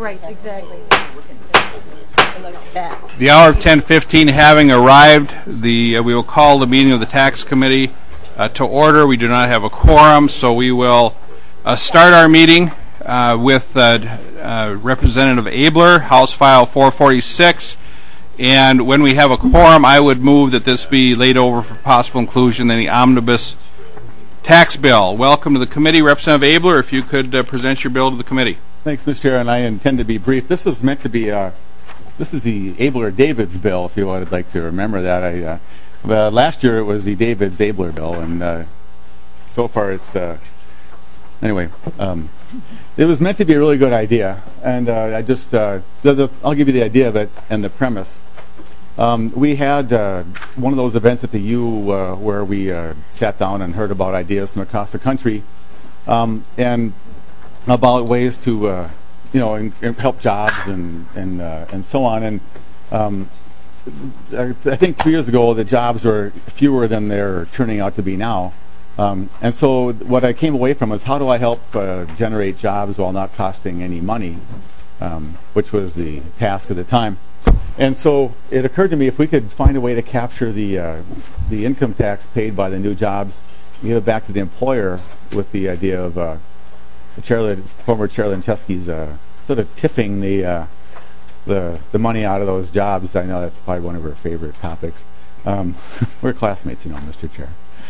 Right, exactly. The hour of 10:15 having arrived, we will call the meeting of the Tax Committee to order. We do not have a quorum, so we will start our meeting with Representative Abler, House File 446. And when we have a quorum, I would move that this be laid over for possible inclusion in the omnibus tax bill. Welcome to the committee. Representative Abler, if you could present your bill to the committee. Thanks, Mr. Chair, and I intend to be brief. This was meant to be, this is the Abler-Davids bill, if you would like to remember that. Last year it was the Davids-Abler bill, and so far it's, anyway, it was meant to be a really good idea, and I'll give you the idea of it and the premise. We had one of those events at the U where we sat down and heard about ideas from across the country, and about ways to, help jobs and so on. And I think 2 years ago the jobs were fewer than they're turning out to be now. And so what I came away from was, how do I help generate jobs while not costing any money, which was the task at the time. And so it occurred to me, if we could find a way to capture the income tax paid by the new jobs, give it back to the employer with the idea of former Chair Lenczewski's sort of tipping the money out of those jobs. I know that's probably one of her favorite topics. We're classmates, Mr. Chair.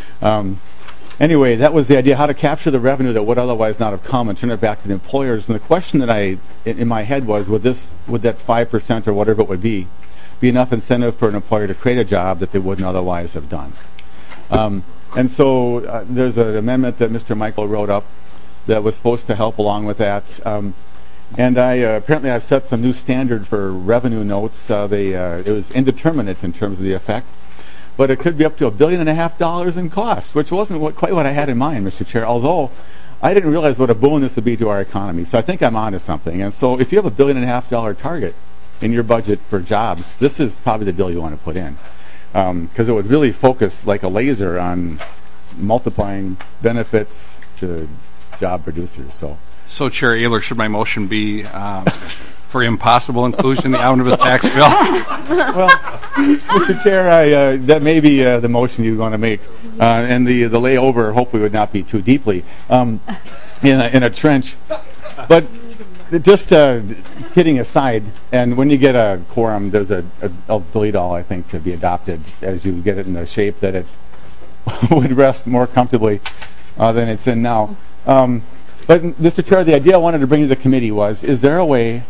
Anyway, that was the idea, how to capture the revenue that would otherwise not have come and turn it back to the employers. And the question that in my head was, would that 5% or whatever it would be enough incentive for an employer to create a job that they wouldn't otherwise have done? And so there's an amendment that Mr. Michael wrote up that was supposed to help along with that. And apparently I've set some new standard for revenue notes. It was indeterminate in terms of the effect, but it could be up to $1.5 billion in cost, which wasn't quite what I had in mind, Mr. Chair, although I didn't realize what a boon this would be to our economy. So I think I'm onto something. And so if you have $1.5 billion target in your budget for jobs, this is probably the bill you want to put in, because it would really focus like a laser on multiplying benefits to job producers. So Chair Abler, should my motion be for impossible inclusion in the omnibus tax bill? Well, Mr. Chair, that may be the motion you want to make, and the layover hopefully would not be too deeply in a trench. But just kidding aside, and when you get a quorum, there's I'll delete all, I think, to be adopted as you get it in the shape that it would rest more comfortably than it's in now. But, Mr. Chair, the idea I wanted to bring to the committee was, is there a way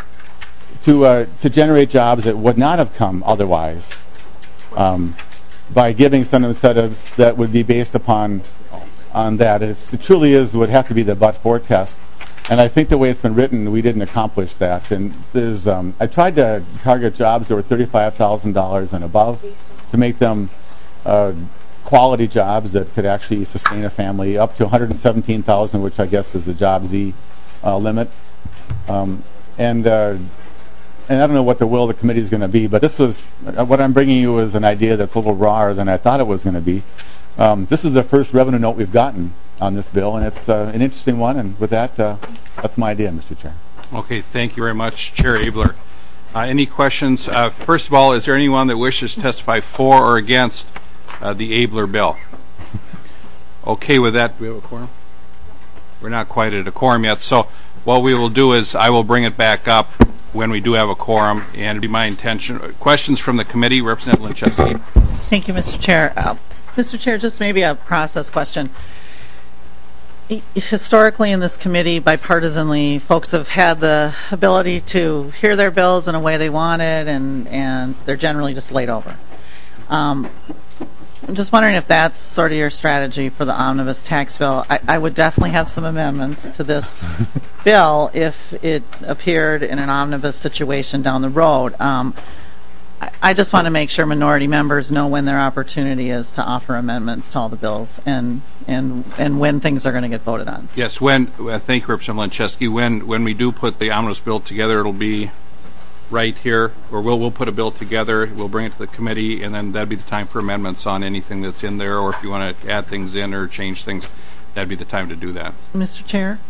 to generate jobs that would not have come otherwise by giving some incentives that would be based upon that? It truly would have to be the but-for test. And I think the way it's been written, we didn't accomplish that. And I tried to target jobs that were $35,000 and above to make them quality jobs that could actually sustain a family, up to $117,000, which I guess is the Job Z limit. And I don't know what the will of the committee is going to be, but this was what I'm bringing you is an idea that's a little rawer than I thought it was going to be. This is the first revenue note we've gotten on this bill, and it's an interesting one. And with that, that's my idea, Mr. Chair. Okay, thank you very much, Chair Abler. Any questions? First of all, is there anyone that wishes to testify for or against the Abler bill? Okay, with that, do we have a quorum? We're not quite at a quorum yet, so what we will do is I will bring it back up when we do have a quorum, and it'd be my intention. Questions from the committee, Representative Lenczewski. Thank you, Mr. Chair. Mr. Chair, just maybe a process question. Historically in this committee, bipartisanly, folks have had the ability to hear their bills in a way they wanted, and they're generally just laid over. I'm just wondering if that's sort of your strategy for the omnibus tax bill. I would definitely have some amendments to this bill if it appeared in an omnibus situation down the road. I just want to make sure minority members know when their opportunity is to offer amendments to all the bills and when things are going to get voted on. Yes, thank you, Representative Lenczewski. When we do put the omnibus bill together, it'll be right here, or we'll put a bill together, we'll bring it to the committee, and then that'd be the time for amendments on anything that's in there, or if you want to add things in or change things, that'd be the time to do that. Mr. Chair?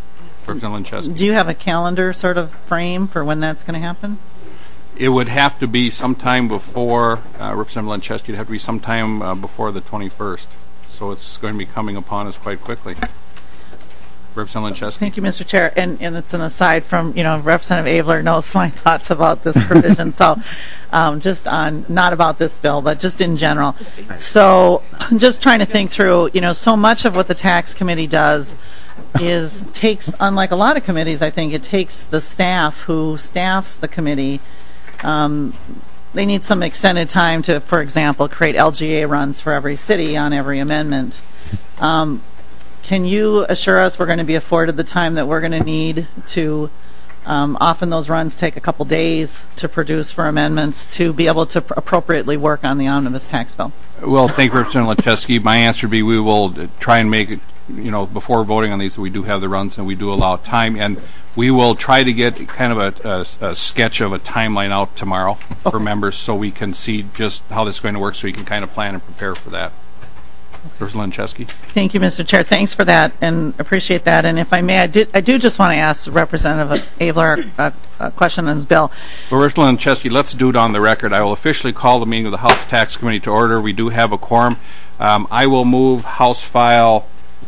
Representative Lencheski. Do you have a calendar sort of frame for when that's going to happen? It would have to be sometime before, Representative Lencheski, it'd have to be sometime before the 21st. So it's going to be coming upon us quite quickly. Representative Lencheski. Thank you, Mr. Chair. And it's an aside from, Representative Abler knows my thoughts about this provision. So just on, not about this bill, but just in general. So just trying to think through, so much of what the tax committee does takes, unlike a lot of committees, I think it takes the staff who staffs the committee. They need some extended time to, for example, create LGA runs for every city on every amendment. Can you assure us we're going to be afforded the time that we're going to need to, often those runs take a couple days to produce for amendments to be able to appropriately work on the omnibus tax bill? Well, thank you, Representative Lencheski. My answer would be we will try and make it, before voting on these, we do have the runs and we do allow time. And we will try to get kind of a sketch of a timeline out tomorrow for members so we can see just how this is going to work so we can kind of plan and prepare for that. Representative Lencheski. Thank you, Mr. Chair. Thanks for that and appreciate that. And if I may, I do just want to ask Representative Abler a question on his bill. Well, Representative Lencheski, let's do it on the record. I will officially call the meeting of the House Tax Committee to order. We do have a quorum. I will move House File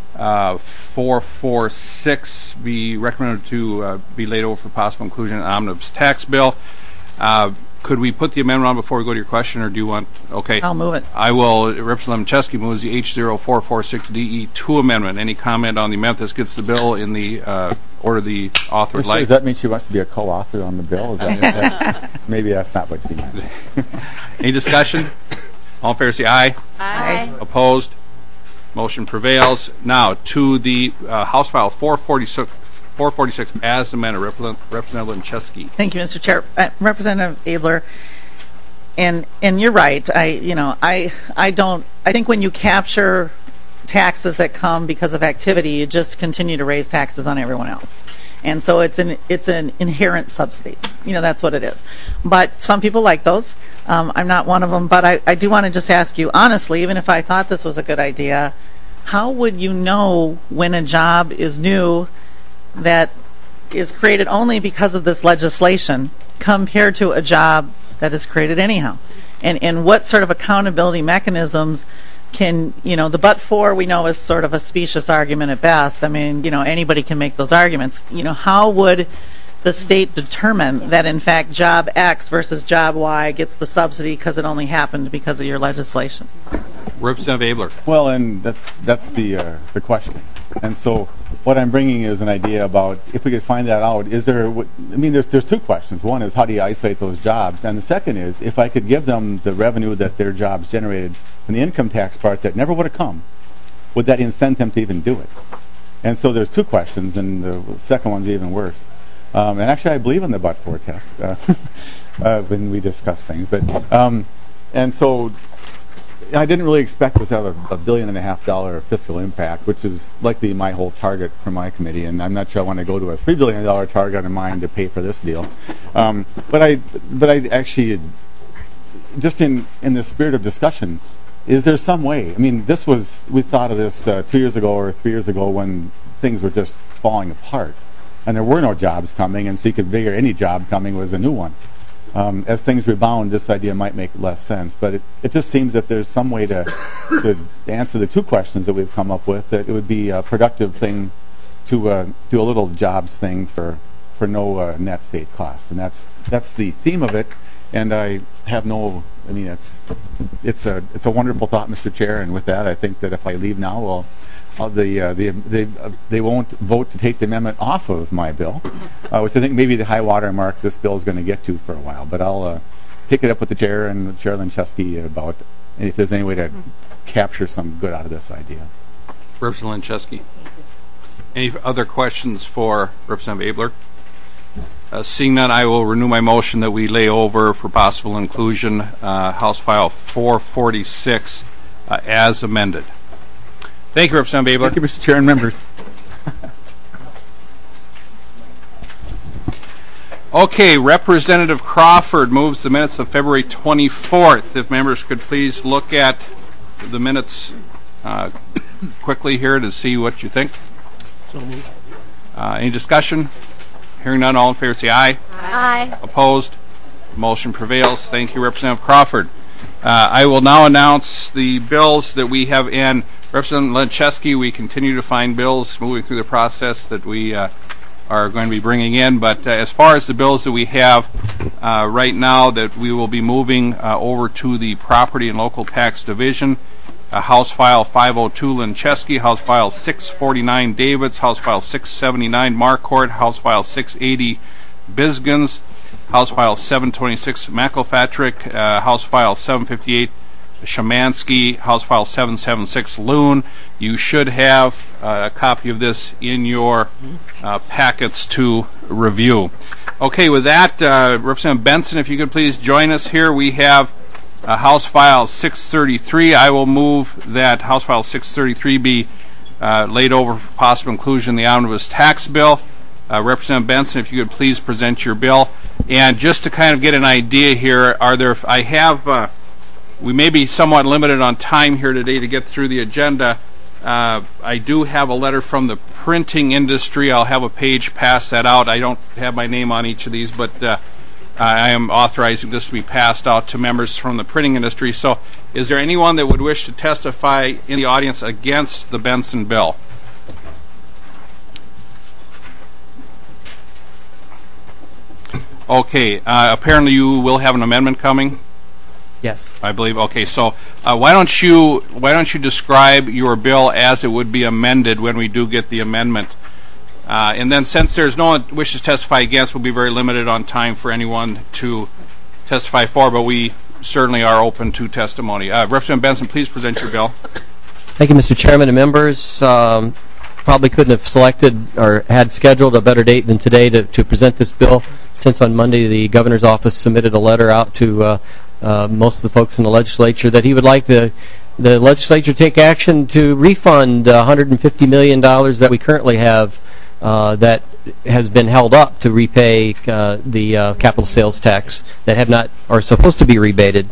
446 be recommended to be laid over for possible inclusion in the omnibus tax bill. Could we put the amendment on before we go to your question, or do you want? Okay. I'll move it. I will. Representative Lencheski moves the H0446DE2 amendment. Any comment on the amendment? This gets the bill in the order the author would like. Does that mean she wants to be a co-author on the bill? Is that maybe that's not what she meant. Any discussion? All in favor say aye. Aye. Opposed? Motion prevails. Now to the House File 446 as amended. Representative Lencheski. Thank you, Mr. Chair. Representative Abler, and you're right. I think when you capture taxes that come because of activity, you just continue to raise taxes on everyone else. And so it's an inherent subsidy. That's what it is. But some people like those. I'm not one of them. But I do want to just ask you, honestly, even if I thought this was a good idea, how would you know when a job is new that is created only because of this legislation compared to a job that is created anyhow? And what sort of accountability mechanisms can, the but for we know is sort of a specious argument at best. I mean, anybody can make those arguments. How would the state determine that in fact job X versus job Y gets the subsidy because it only happened because of your legislation? Representative Abler. Well, and that's the question. And so what I'm bringing is an idea about if we could find that out. There's two questions. One is how do you isolate those jobs, and the second is if I could give them the revenue that their jobs generated from the income tax part that never would have come, would that incent them to even do it? And so there's two questions, and the second one's even worse. And actually, I believe in the but-for test when we discuss things. But and so I didn't really expect this to have a $1.5 billion fiscal impact, which is likely my whole target for my committee. And I'm not sure I want to go to a $3 billion target in mind to pay for this deal. But I actually, just in the spirit of discussion, is there some way? I mean, we thought of this 2 years ago or 3 years ago when things were just falling apart. And there were no jobs coming, and so you could figure any job coming was a new one. As things rebound, this idea might make less sense, but it just seems that there's some way to answer the two questions that we've come up with, that it would be a productive thing to do a little jobs thing for no net state cost. And that's the theme of it, and I have no, it's a wonderful thought, Mr. Chair, and with that, I think that if I leave now, they won't vote to take the amendment off of my bill, which I think maybe the high water mark this bill is going to get to for a while. But I'll take it up with the chair and Chair Lencheski about if there's any way to capture some good out of this idea. Representative Lencheski. Any other questions for Representative Abler? Seeing none, I will renew my motion that we lay over for possible inclusion House File 446 as amended. Thank you, Representative Abler. Thank you, Mr. Chair and members. Okay, Representative Crawford moves the minutes of February 24th. If members could please look at the minutes quickly here to see what you think. So moved. Any discussion? Hearing none, all in favor say aye. Aye. Opposed? Motion prevails. Thank you, Representative Crawford. I will now announce the bills that we have in. Representative Lencheski, we continue to find bills moving through the process that we are going to be bringing in. But as far as the bills that we have right now that we will be moving over to the Property and Local Tax Division, House File 502 Lencheski, House File 649 Davids, House File 679 Marquardt, House File 680 Bisgans, House File 726 McElpatrick, House File 758 Shemansky, House File 776 Loon. You should have a copy of this in your packets to review. Okay, with that, Representative Benson, if you could please join us here. We have House File 633. I will move that House File 633 be laid over for possible inclusion in the omnibus tax bill. Representative Benson, if you could please present your bill. And just to kind of get an idea here, we may be somewhat limited on time here today to get through the agenda. I do have a letter from the printing industry. I'll have a page pass that out. I don't have my name on each of these, but I am authorizing this to be passed out to members from the printing industry. So is there anyone that would wish to testify in the audience against the Benson bill? Okay, apparently you will have an amendment coming? Yes. I believe. Okay, so why don't you describe your bill as it would be amended when we do get the amendment? And then since there's no one wishes to testify against, we'll be very limited on time for anyone to testify for, but we certainly are open to testimony. Representative Benson, please present your bill. Thank you, Mr. Chairman and members. Probably couldn't have selected or had scheduled a better date than today to present this bill, since on Monday the governor's office submitted a letter out to most of the folks in the legislature that he would like the legislature take action to refund $150 million that we currently have that has been held up to repay the capital sales tax that have not are supposed to be rebated.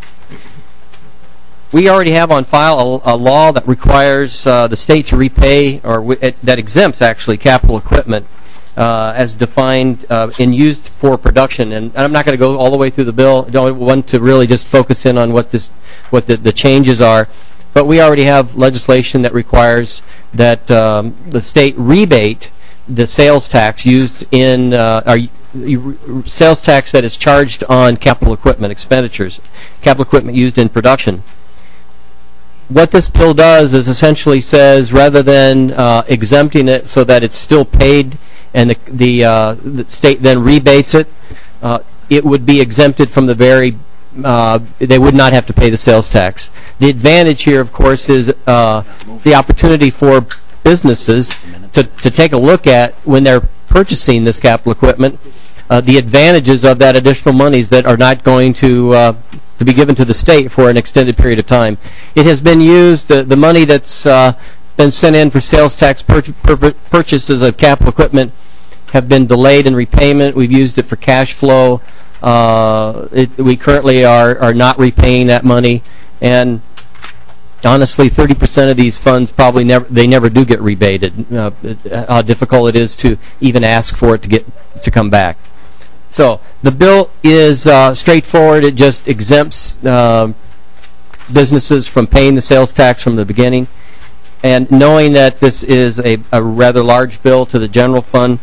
We already have on file a law that requires the state to repay, or that exempts actually capital equipment as defined and used for production. And I'm not going to go all the way through the bill. I don't want to really just focus in on what the changes are. But we already have legislation that requires that the state rebate the sales tax used in sales tax that is charged on capital equipment expenditures, capital equipment used in production. What this bill does is essentially says, rather than exempting it so that it's still paid and the state then rebates it, it would be exempted from the very, they would not have to pay the sales tax. The advantage here, of course, is the opportunity for businesses to take a look at, when they're purchasing this capital equipment, the advantages of that additional monies that are not going to be given to the state for an extended period of time. It has been used, the money that's been sent in for sales tax purchases of capital equipment have been delayed in repayment. We've used it for cash flow. We currently are not repaying that money, and honestly, 30% of these funds probably never do get rebated. How difficult it is to even ask for it to come back. So the bill is straightforward. It just exempts businesses from paying the sales tax from the beginning. And knowing that this is a rather large bill to the general fund,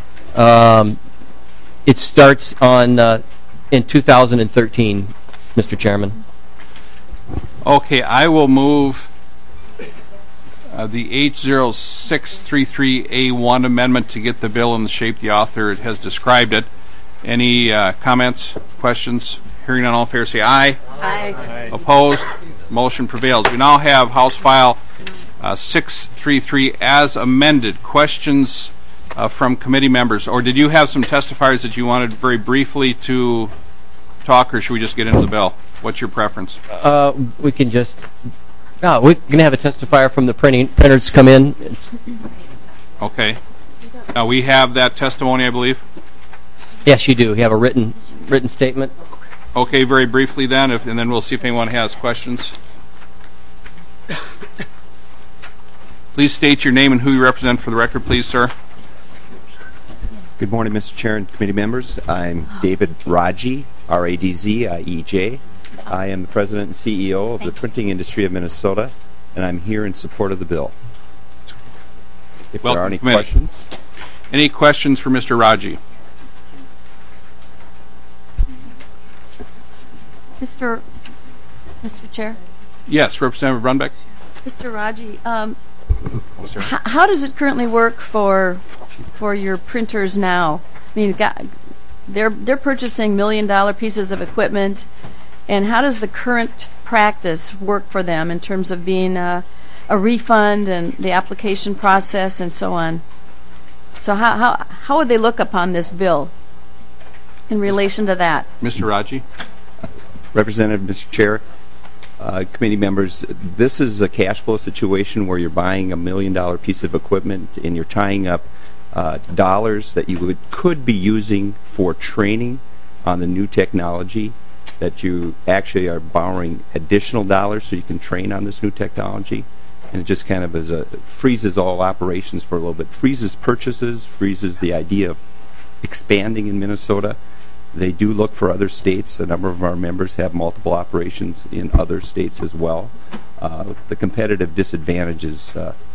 it starts in 2013, Mr. Chairman. Okay, I will move the H0633A1 amendment to get the bill in the shape the author has described it. Any comments, questions? Hearing none, all in favor say aye. Aye. Opposed? Motion prevails. We now have House File 633 as amended. Questions from committee members? Or did you have some testifiers that you wanted very briefly to talk, or should we just get into the bill? What's your preference? We can just... No, we can have a testifier from the printers come in. Okay. Now we have that testimony, I believe. Yes, you do. You have a written statement. Okay, very briefly then, and then we'll see if anyone has questions. Please state your name and who you represent for the record, please, sir. Good morning, Mr. Chair and committee members. I'm David Radzi, R-A-D-Z-I-E-J. I am the President and CEO of the Printing Industry of Minnesota, and I'm here in support of the bill. If there are any questions. Any questions for Mr. Radzi? Mr. Chair? Yes, Representative Brunbeck. Mr. Radzi, how does it currently work for your printers now? I mean, they're purchasing $1 million pieces of equipment, and how does the current practice work for them in terms of being a refund and the application process and so on? So how would they look upon this bill in relation to that? Mr. Radzi. Representative, Mr. Chair, committee members, this is a cash flow situation where you're buying a $1 million piece of equipment and you're tying up dollars that you could be using for training on the new technology, that you actually are borrowing additional dollars so you can train on this new technology. And it just kind of freezes all operations for a little bit, freezes purchases, freezes the idea of expanding in Minnesota. They do look for other states. A number of our members have multiple operations in other states as well. The competitive disadvantage is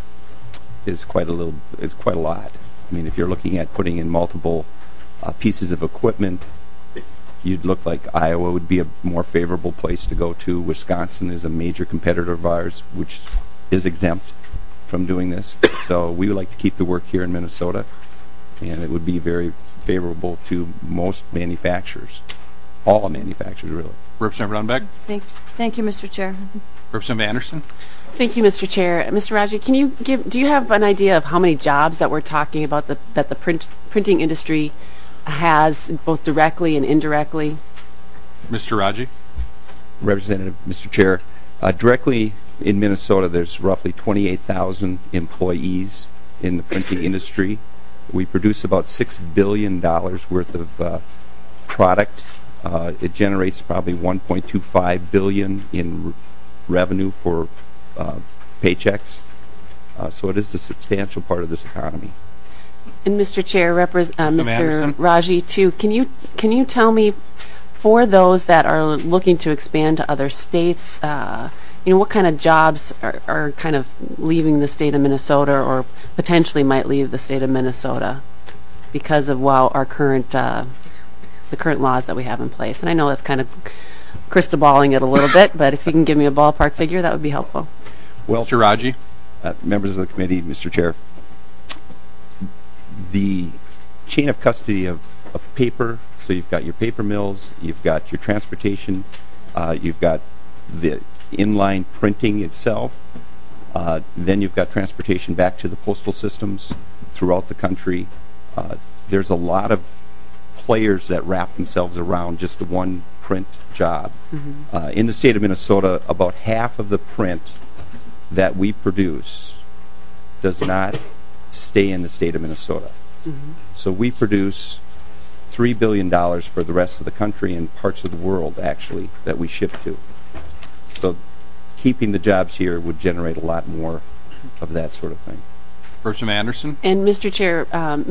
quite a lot. I mean, if you're looking at putting in multiple pieces of equipment, you'd look like Iowa would be a more favorable place to go to. Wisconsin is a major competitor of ours, which is exempt from doing this. So we would like to keep the work here in Minnesota, and it would be very favorable to most manufacturers, all manufacturers really. Representative Brunbeck. Thank you, Mr. Chair. Representative Anderson. Thank you, Mr. Chair. Mr. Radzi, do you have an idea of how many jobs that we're talking about that the printing industry has, both directly and indirectly? Mr. Radzi. Representative, Mr. Chair, directly in Minnesota, there's roughly 28,000 employees in the printing industry. We produce about $6 billion worth of product. It generates probably $1.25 billion in revenue for paychecks. So it is a substantial part of this economy. And Mr. Chair, Mr. Anderson. Radzi, too, can you tell me, for those that are looking to expand to other states, what kind of jobs are kind of leaving the state of Minnesota or potentially might leave the state of Minnesota because of our current the current laws that we have in place? And I know that's kind of crystal balling it a little bit, but if you can give me a ballpark figure, that would be helpful. Well, Mr. Radzi. Members of the committee, Mr. Chair, the chain of custody of paper, so you've got your paper mills, you've got your transportation, you've got the inline printing itself, then you've got transportation back to the postal systems throughout the country. There's a lot of players that wrap themselves around just one print job. Mm-hmm. In the state of Minnesota, about half of the print that we produce does not stay in the state of Minnesota. Mm-hmm. So we produce $3 billion for the rest of the country and parts of the world, actually, that we ship to. So keeping the jobs here would generate a lot more of that sort of thing. Representative Anderson. And Mr. Chair,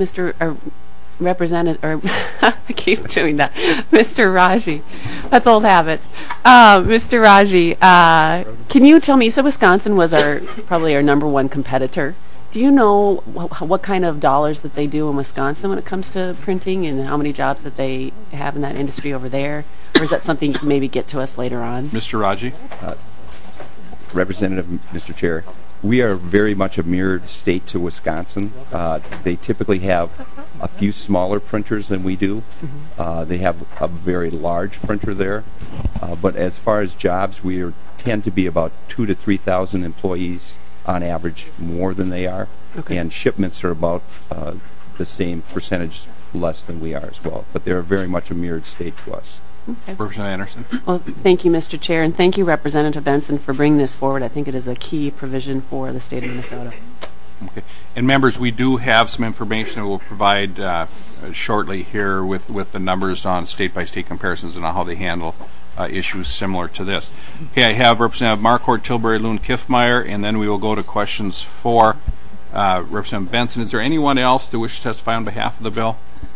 Representative, or I keep doing that, Mr. Radzi. That's old habits. Mr. Radzi, can you tell me, so Wisconsin was probably our number one competitor. Do you know what kind of dollars that they do in Wisconsin when it comes to printing and how many jobs that they have in that industry over there? Or is that something you can maybe get to us later on? Mr. Radzi. Representative, Mr. Chair, we are very much a mirrored state to Wisconsin. They typically have a few smaller printers than we do. Mm-hmm. They have a very large printer there. But as far as jobs, we tend to be about 2,000 to 3,000 employees on average, more than they are. Okay. And shipments are about the same percentage less than we are as well. But they're very much a mirrored state to us. Okay. Representative Anderson. Well, thank you, Mr. Chair, and thank you, Representative Benson, for bringing this forward. I think it is a key provision for the state of Minnesota. Okay. And members, we do have some information that we'll provide shortly here with the numbers on state-by-state comparisons and how they handle issues similar to this. Okay, I have Representative Marquardt, Tilbury, Loon, Kiffmeyer, and then we will go to questions for Representative Benson. Is there anyone else that wishes to testify on behalf of the bill?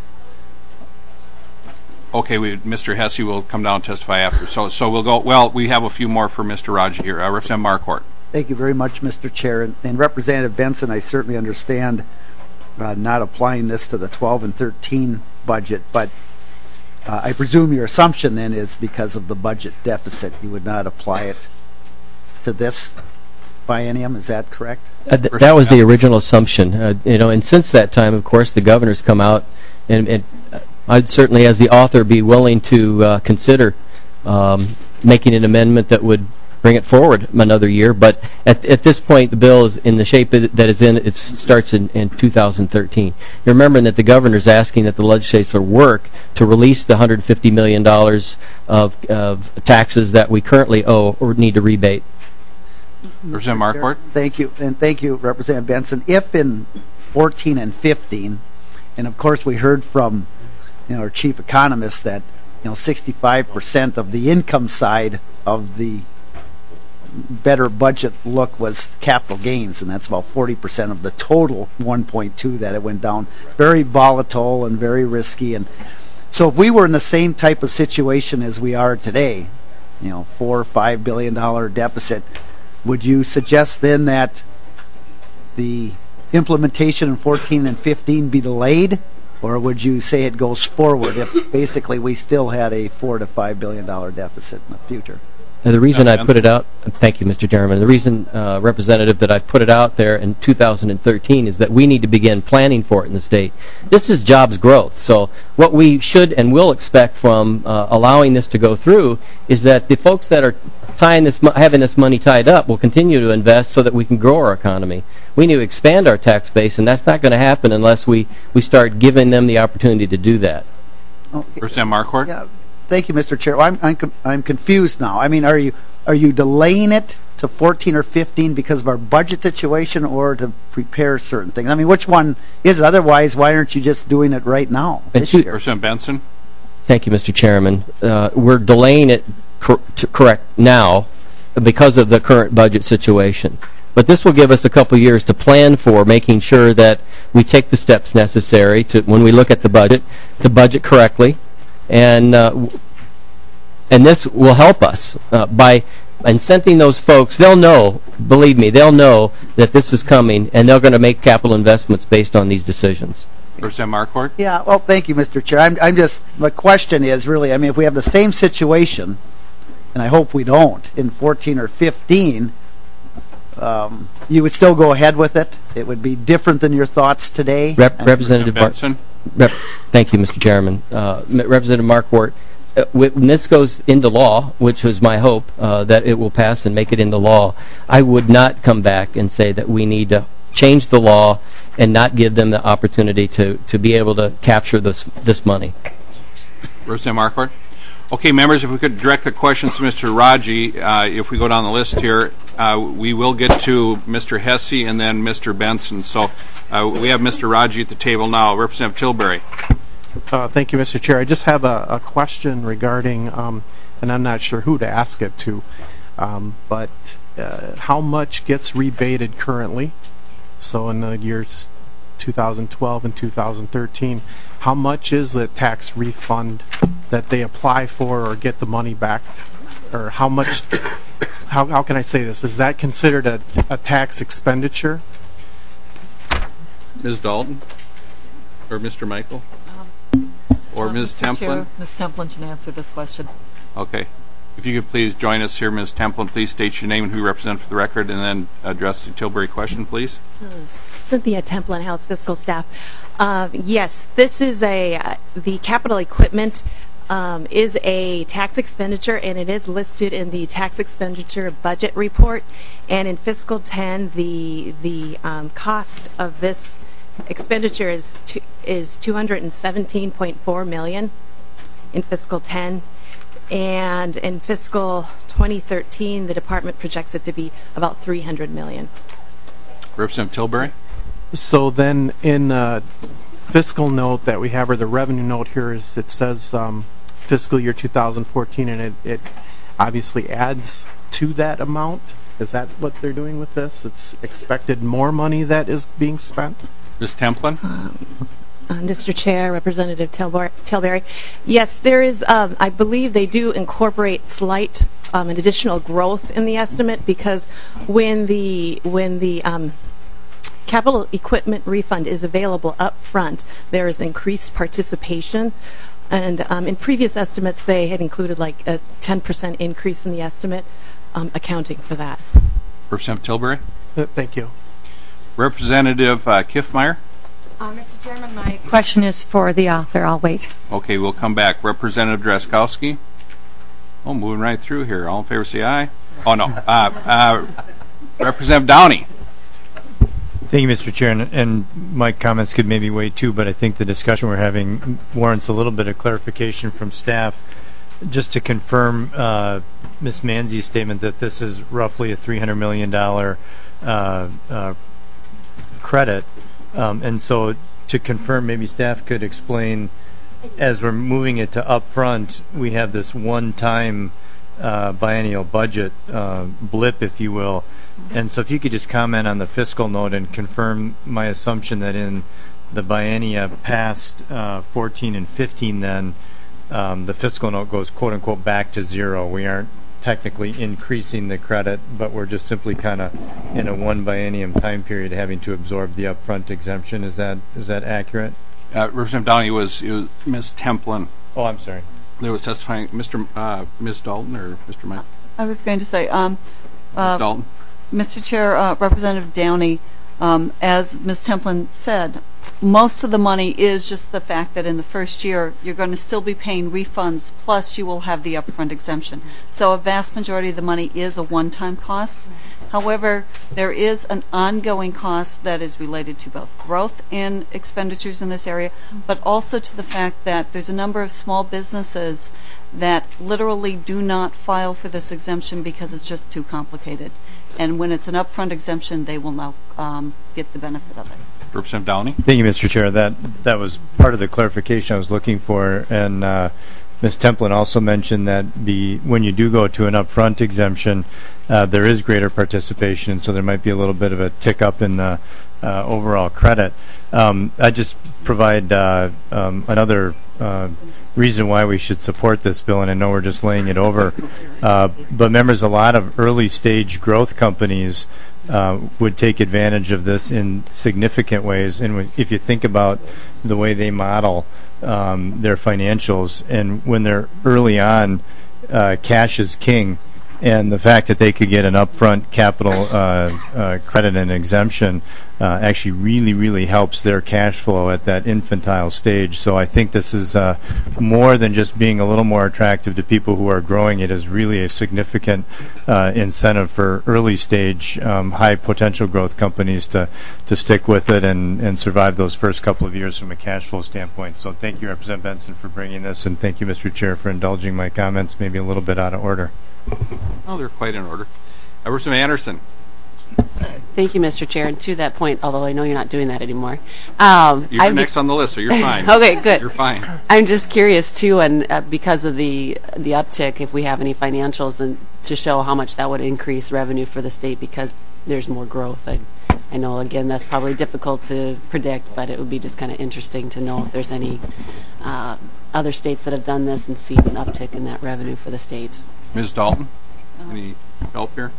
Okay, Mr. Hesse will come down and testify after. So we'll go. Well, we have a few more for Mr. Raji here. Representative Marquardt. Thank you very much, Mr. Chair. And Representative Benson, I certainly understand not applying this to the 12 and 13 budget, but I presume your assumption then is because of the budget deficit, you would not apply it to this biennium. Is that correct? That was the original assumption. And since that time, of course, the governor's come out, and I'd certainly, as the author, be willing to consider making an amendment that would bring it forward another year. But at this point, the bill is in the shape that it's in. It starts in 2013. You're remembering that the governor's asking that the legislature work to release the $150 million of taxes that we currently owe or need to rebate. Representative Marquardt. Thank you, and thank you, Representative Benson. If in 14 and 15, and of course we heard from our chief economist that 65% of the income side of the better budget look was capital gains, and that's about 40% of the total 1.2 that it went down. Very volatile and very risky. And so if we were in the same type of situation as we are today, $4 or $5 billion deficit, would you suggest then that the implementation in 14 and 15 be delayed, or would you say it goes forward if basically we still had a $4 to $5 billion deficit in the future? The reason I put it out, thank you, Mr. Chairman, the reason, Representative, that I put it out there in 2013 is that we need to begin planning for it in the state. This is jobs growth. So what we should and will expect from allowing this to go through is that the folks that are having this money tied up will continue to invest so that we can grow our economy. We need to expand our tax base, and that's not going to happen unless we start giving them the opportunity to do that. Okay. Representative Marquardt. Yeah. Thank you, Mr. Chair. I'm confused now. I mean, are you delaying it to 14 or 15 because of our budget situation, or to prepare certain things? I mean, which one is it? Otherwise, why aren't you just doing it right now this year? Representative Benson. Thank you, Mr. Chairman. We're delaying it correct now because of the current budget situation. But this will give us a couple years to plan for making sure that we take the steps necessary to, when we look at the budget correctly. And this will help us by incenting those folks. They'll know, believe me, they'll know that this is coming, and they're going to make capital investments based on these decisions. Representative Marquardt. Yeah, well, thank you, Mr. Chair. I'm just, my question is really, I mean, if we have the same situation, and I hope we don't, in 14 or 15, you would still go ahead with it? It would be different than your thoughts today? Representative Benson. Thank you, Mr. Chairman. Representative Marquardt, when this goes into law, which was my hope, that it will pass and make it into law, I would not come back and say that we need to change the law and not give them the opportunity to be able to capture this money. Representative Marquardt. Okay, members, if we could direct the questions to Mr. Raji. If we go down the list here, we will get to Mr. Hesse and then Mr. Benson. So we have Mr. Raji at the table now. Representative Tilbury. Thank you, Mr. Chair. I just have a question regarding, and I'm not sure who to ask it to, but how much gets rebated currently? So in the years 2012 and 2013, how much is the tax refund that they apply for or get the money back? Or how much, how can I say this? Is that considered a tax expenditure? Ms. Dalton? Or Mr. Michael? Or Ms. Templin? Ms. Templin can answer this question. Okay. If you could please join us here, Ms. Templin. Please state your name and who you represent for the record, and then address the Tilbury question, please. Cynthia Templin, House Fiscal Staff. Yes, this is the capital equipment is a tax expenditure, and it is listed in the tax expenditure budget report. And in fiscal 10, the cost of this expenditure is $217.4 million in fiscal 10. And in fiscal 2013, the department projects it to be about $300 million. Representative Tilbury. So then in the fiscal note that we have, or the revenue note here, is it says fiscal year 2014, and it obviously adds to that amount. Is that what they're doing with this? It's expected more money that is being spent? Ms. Templin. Mr. Chair, Representative Tilbury. Yes, there is, I believe they do incorporate slight and additional growth in the estimate, because when the capital equipment refund is available up front, there is increased participation. And in previous estimates, they had included like a 10% increase in the estimate, accounting for that. Representative Tilbury. Thank you. Representative Kiffmeyer. Mr. Chairman, my question is for the author. I'll wait. Okay, we'll come back. Representative Drazkowski. Oh, moving right through here. All in favor, say aye. Oh, no. Representative Downey. Thank you, Mr. Chair. And my comments could maybe wait too, but I think the discussion we're having warrants a little bit of clarification from staff. Just to confirm Ms. Manzi's statement that this is roughly a $300 million credit. And so to confirm, maybe staff could explain, as we're moving it to upfront, we have this one-time biennial budget blip, if you will. And so if you could just comment on the fiscal note and confirm my assumption that in the biennia past 14 and 15, then the fiscal note goes quote-unquote back to zero. We aren't technically increasing the credit, but we're just simply kind of in a one biennium time period having to absorb the upfront exemption. Is that accurate? Representative Downey, it was Ms. Templin. Oh, I'm sorry. There was testifying. Ms. Dalton or Mr. Mike? I was going to say, Dalton. Mr. Chair, Representative Downey, as Ms. Templin said, most of the money is just the fact that in the first year you're going to still be paying refunds, plus you will have the upfront exemption. So a vast majority of the money is a one-time cost. However, there is an ongoing cost that is related to both growth in expenditures in this area, but also to the fact that there's a number of small businesses that literally do not file for this exemption because it's just too complicated. And when it's an upfront exemption, they will now get the benefit of it. Representative Downey. Thank you, Mr. Chair. That was part of the clarification I was looking for. And Ms. Templin also mentioned that when you do go to an upfront exemption, there is greater participation, and so there might be a little bit of a tick up in the overall credit. I just provide another reason why we should support this bill, and I know we're just laying it over. But members, a lot of early stage growth companies would take advantage of this in significant ways. And if you think about the way they model their financials, and when they're early on, cash is king. And the fact that they could get an upfront capital credit and exemption actually really, really helps their cash flow at that infantile stage. So I think this is more than just being a little more attractive to people who are growing. It is really a significant incentive for early stage, high potential growth companies to stick with it and survive those first couple of years from a cash flow standpoint. So thank you, Representative Benson, for bringing this, and thank you, Mr. Chair, for indulging my comments, maybe a little bit out of order. Oh, they're quite in order. Representative Anderson. Thank you, Mr. Chair. And to that point, although I know you're not doing that anymore. You're next on the list, so you're fine. Okay, good. You're fine. I'm just curious, too, and because of the uptick, if we have any financials and to show how much that would increase revenue for the state because there's more growth. I know, again, that's probably difficult to predict, but it would be just kind of interesting to know if there's any other states that have done this and seen an uptick in that revenue for the state. Ms. Dalton, any help here?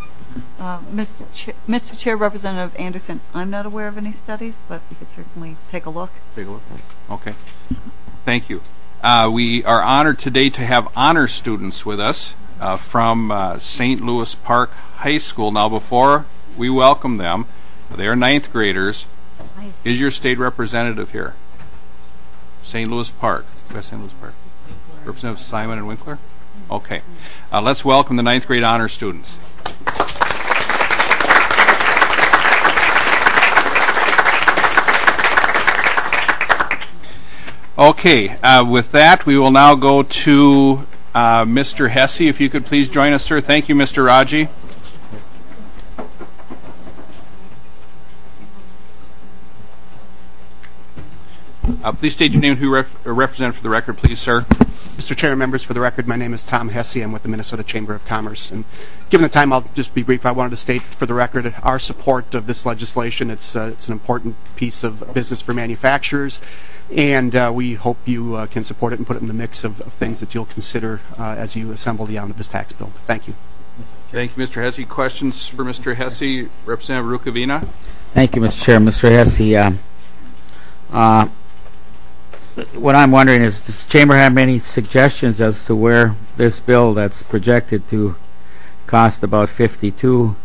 Mr. Chair, Representative Anderson, I'm not aware of any studies, but we could certainly take a look. Take a look. Okay. Thank you. We are honored today to have honor students with us from St. Louis Park High School. Now, before we welcome them, they are ninth graders. Is your state representative here? St. Louis Park. West St. Louis Park. Representative Simon and Winkler? Okay. Let's welcome the ninth grade honor students. Okay. With that, we will now go to Mr. Hesse. If you could please join us, sir. Thank you, Mr. Raji. Please state your name and who represent for the record, please, sir. Mr. Chair and members, for the record, my name is Tom Hesse. I'm with the Minnesota Chamber of Commerce. And given the time, I'll just be brief. I wanted to state for the record our support of this legislation. It's an important piece of business for manufacturers, and we hope you can support it and put it in the mix of things that you'll consider as you assemble the omnibus tax bill. Thank you. Thank you, Mr. Hesse. Questions for Mr. Hesse? Representative Rukavina. Thank you, Mr. Chair. Mr. Hesse, what I'm wondering is, does the Chamber have any suggestions as to where this bill that's projected to cost about $52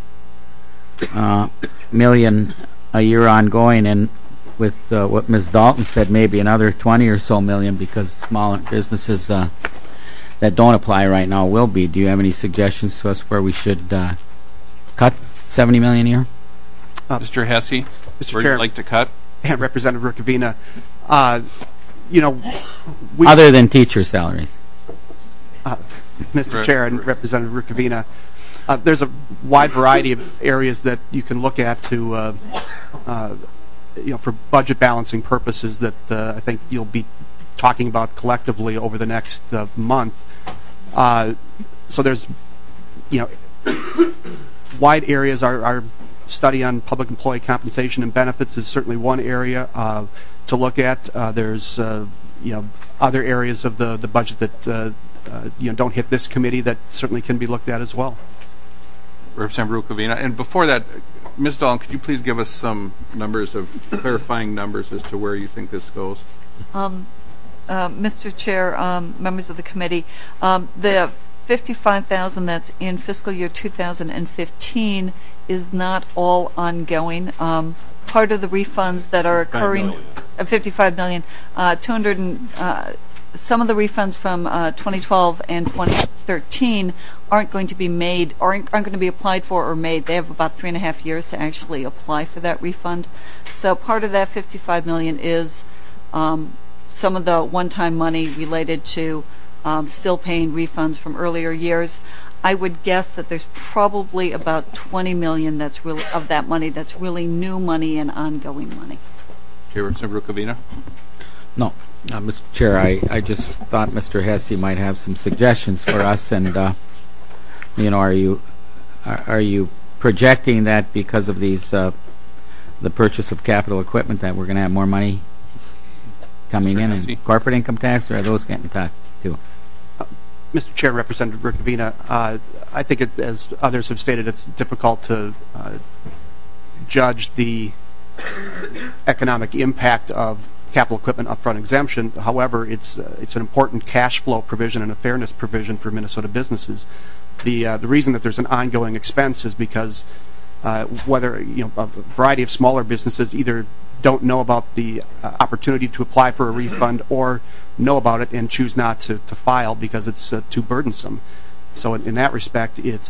million a year ongoing, and with what Ms. Dalton said, maybe another 20 or so million because smaller businesses that don't apply right now will be. Do you have any suggestions to us where we should cut $70 million a year? Mr. Hesse, where would you like to cut? And Representative Rukavina, other than teacher salaries. Mr. Chair and Representative Rukavina, there's a wide variety of areas that you can look at to, for budget balancing purposes that I think you'll be talking about collectively over the next month. So there's, wide areas. Our study on public employee compensation and benefits is certainly one area to look at. There's other areas of the budget that don't hit this committee that certainly can be looked at as well. Representative Rukavina. And before that, Ms. Dalton, could you please give us some numbers of clarifying numbers as to where you think this goes? Mr. Chair, members of the committee, the $55,000 that's in fiscal year 2015 is not all ongoing. Part of the refunds that are occurring, $55 million, some of the refunds from 2012 and 2013 aren't going to be made, or aren't going to be applied for or made. They have about 3.5 years to actually apply for that refund. So part of that $55 million is some of the one-time money related to still paying refunds from earlier years. I would guess that there's probably about $20 million that's really of that money that's really new money and ongoing money. Okay, Representative Rukavina. No, Mr. Chair, I just thought Mr. Hesse might have some suggestions for us, and are you projecting that because of these the purchase of capital equipment that we're going to have more money coming in corporate income tax, or are those getting talked to? Mr. Chair, Representative Rukavina, I think, as others have stated, it's difficult to judge the economic impact of capital equipment upfront exemption. However, it's an important cash flow provision and a fairness provision for Minnesota businesses. The reason that there's an ongoing expense is because whether a variety of smaller businesses either don't know about the opportunity to apply for a refund or know about it and choose not to file because it's too burdensome. So in that respect, it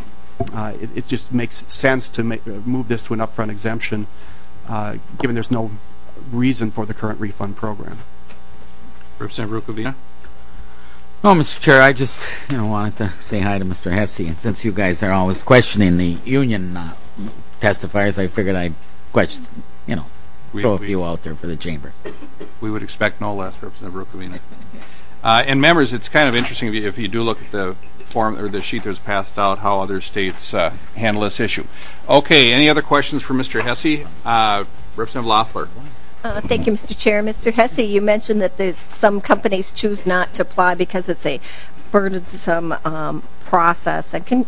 just makes sense to move this to an upfront exemption, given there's no reason for the current refund program. Representative Rukavina. Well, Mr. Chair, I just wanted to say hi to Mr. Hesse, and since you guys are always questioning the union testifiers, I figured I'd question, throw a few out there for the chamber. We would expect no less, Representative Rukavina. And members, it's kind of interesting if you do look at the form or the sheet that was passed out, how other states handle this issue. Okay, any other questions for Mr. Hesse? Representative Loeffler. Thank you, Mr. Chair. Mr. Hesse, you mentioned that some companies choose not to apply because it's a burdensome process. And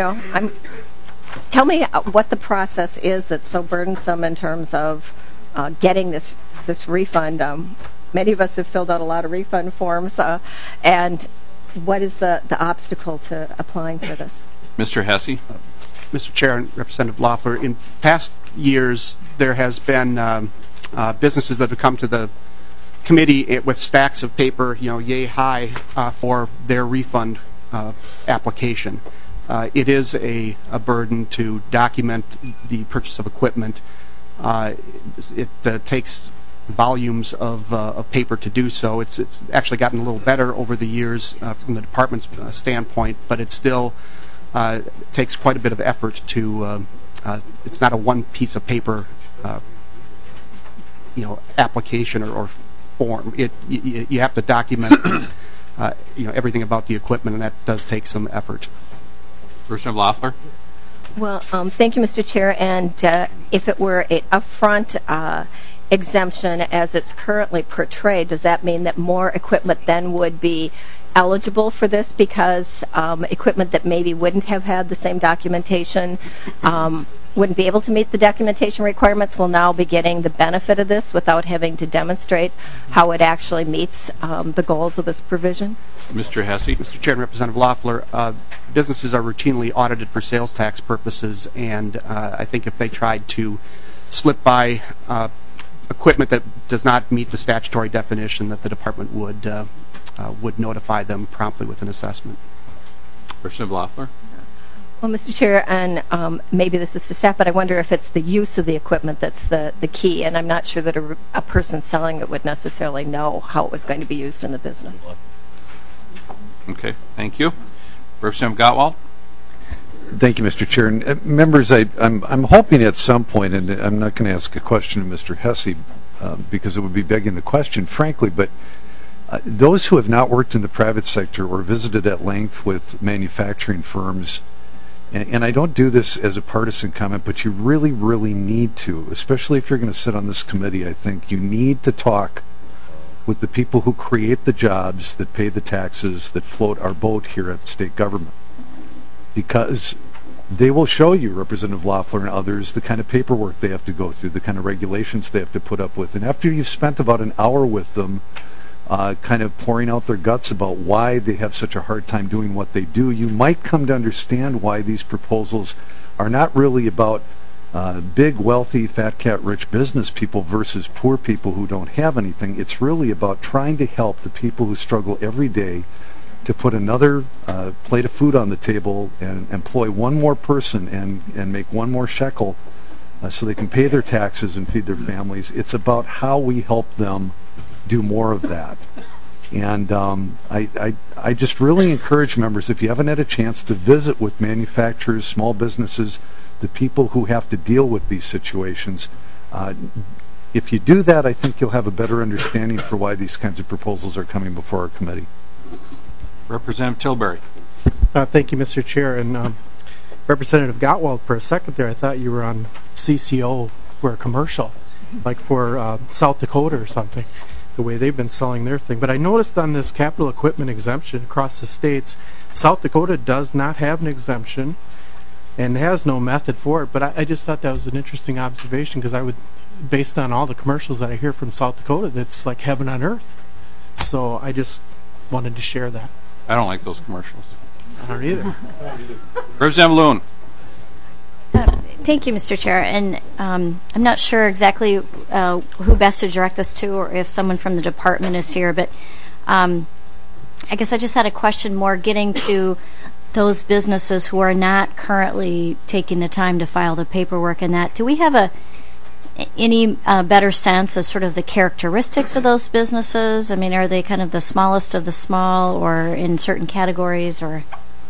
tell me what the process is that's so burdensome in terms of getting this refund. Many of us have filled out a lot of refund forms, and what is the obstacle to applying for this? Mr. Hesse. Mr. Chair and Representative Loeffler, in past years there has been businesses that have come to the committee with stacks of paper, yay high, for their refund application. It is a burden to document the purchase of equipment. It takes volumes of paper to do so. It's actually gotten a little better over the years from the department's standpoint, but it still takes quite a bit of effort to. It's not a one piece of paper, application or form. You have to document everything about the equipment, and that does take some effort. Representative Loeffler. Well, thank you, Mr. Chair. And if it were an upfront exemption as it's currently portrayed, does that mean that more equipment then would be eligible for this because equipment that maybe wouldn't have had the same documentation, wouldn't be able to meet the documentation requirements, will now be getting the benefit of this without having to demonstrate how it actually meets the goals of this provision? Mr. Hesse. Mr. Chair and Representative Loeffler, businesses are routinely audited for sales tax purposes, and I think if they tried to slip by equipment that does not meet the statutory definition, that the department would notify them promptly with an assessment. Representative Loeffler. Well, Mr. Chair, and maybe this is to staff, but I wonder if it's the use of the equipment that's the key, and I'm not sure that a person selling it would necessarily know how it was going to be used in the business. Okay, thank you. Representative Gottwald. Thank you, Mr. Chair. And, members, I'm hoping at some point, and I'm not going to ask a question to Mr. Hesse because it would be begging the question, frankly, but those who have not worked in the private sector or visited at length with manufacturing firms, and I don't do this as a partisan comment, but you really, really need to, especially if you're going to sit on this committee, I think you need to talk with the people who create the jobs, that pay the taxes, that float our boat here at state government. Because they will show you, Representative Loeffler and others, the kind of paperwork they have to go through, the kind of regulations they have to put up with. And after you've spent about an hour with them, kind of pouring out their guts about why they have such a hard time doing what they do, you might come to understand why these proposals are not really about big, wealthy, fat cat rich business people versus poor people who don't have anything. It's really about trying to help the people who struggle every day to put another plate of food on the table and employ one more person and make one more shekel so they can pay their taxes and feed their families. It's about how we help them do more of that. And I just really encourage members, if you haven't had a chance to visit with manufacturers, small businesses, the people who have to deal with these situations, if you do that, I think you'll have a better understanding for why these kinds of proposals are coming before our committee. Representative Tilbury. Thank you, Mr. Chair. And Representative Gottwald, for a second there, I thought you were on CCO for a commercial, like for South Dakota or something, the way they've been selling their thing. But I noticed on this capital equipment exemption across the states, South Dakota does not have an exemption and has no method for it. But I just thought that was an interesting observation because based on all the commercials that I hear from South Dakota, that's like heaven on earth. So I just wanted to share that. I don't like those commercials. I don't either. Representative Loon. Thank you, Mr. Chair. And I'm not sure exactly who best to direct this to or if someone from the department is here, but I guess I just had a question more getting to those businesses who are not currently taking the time to file the paperwork and that. Do we have any better sense of sort of the characteristics of those businesses? I mean, are they kind of the smallest of the small or in certain categories or?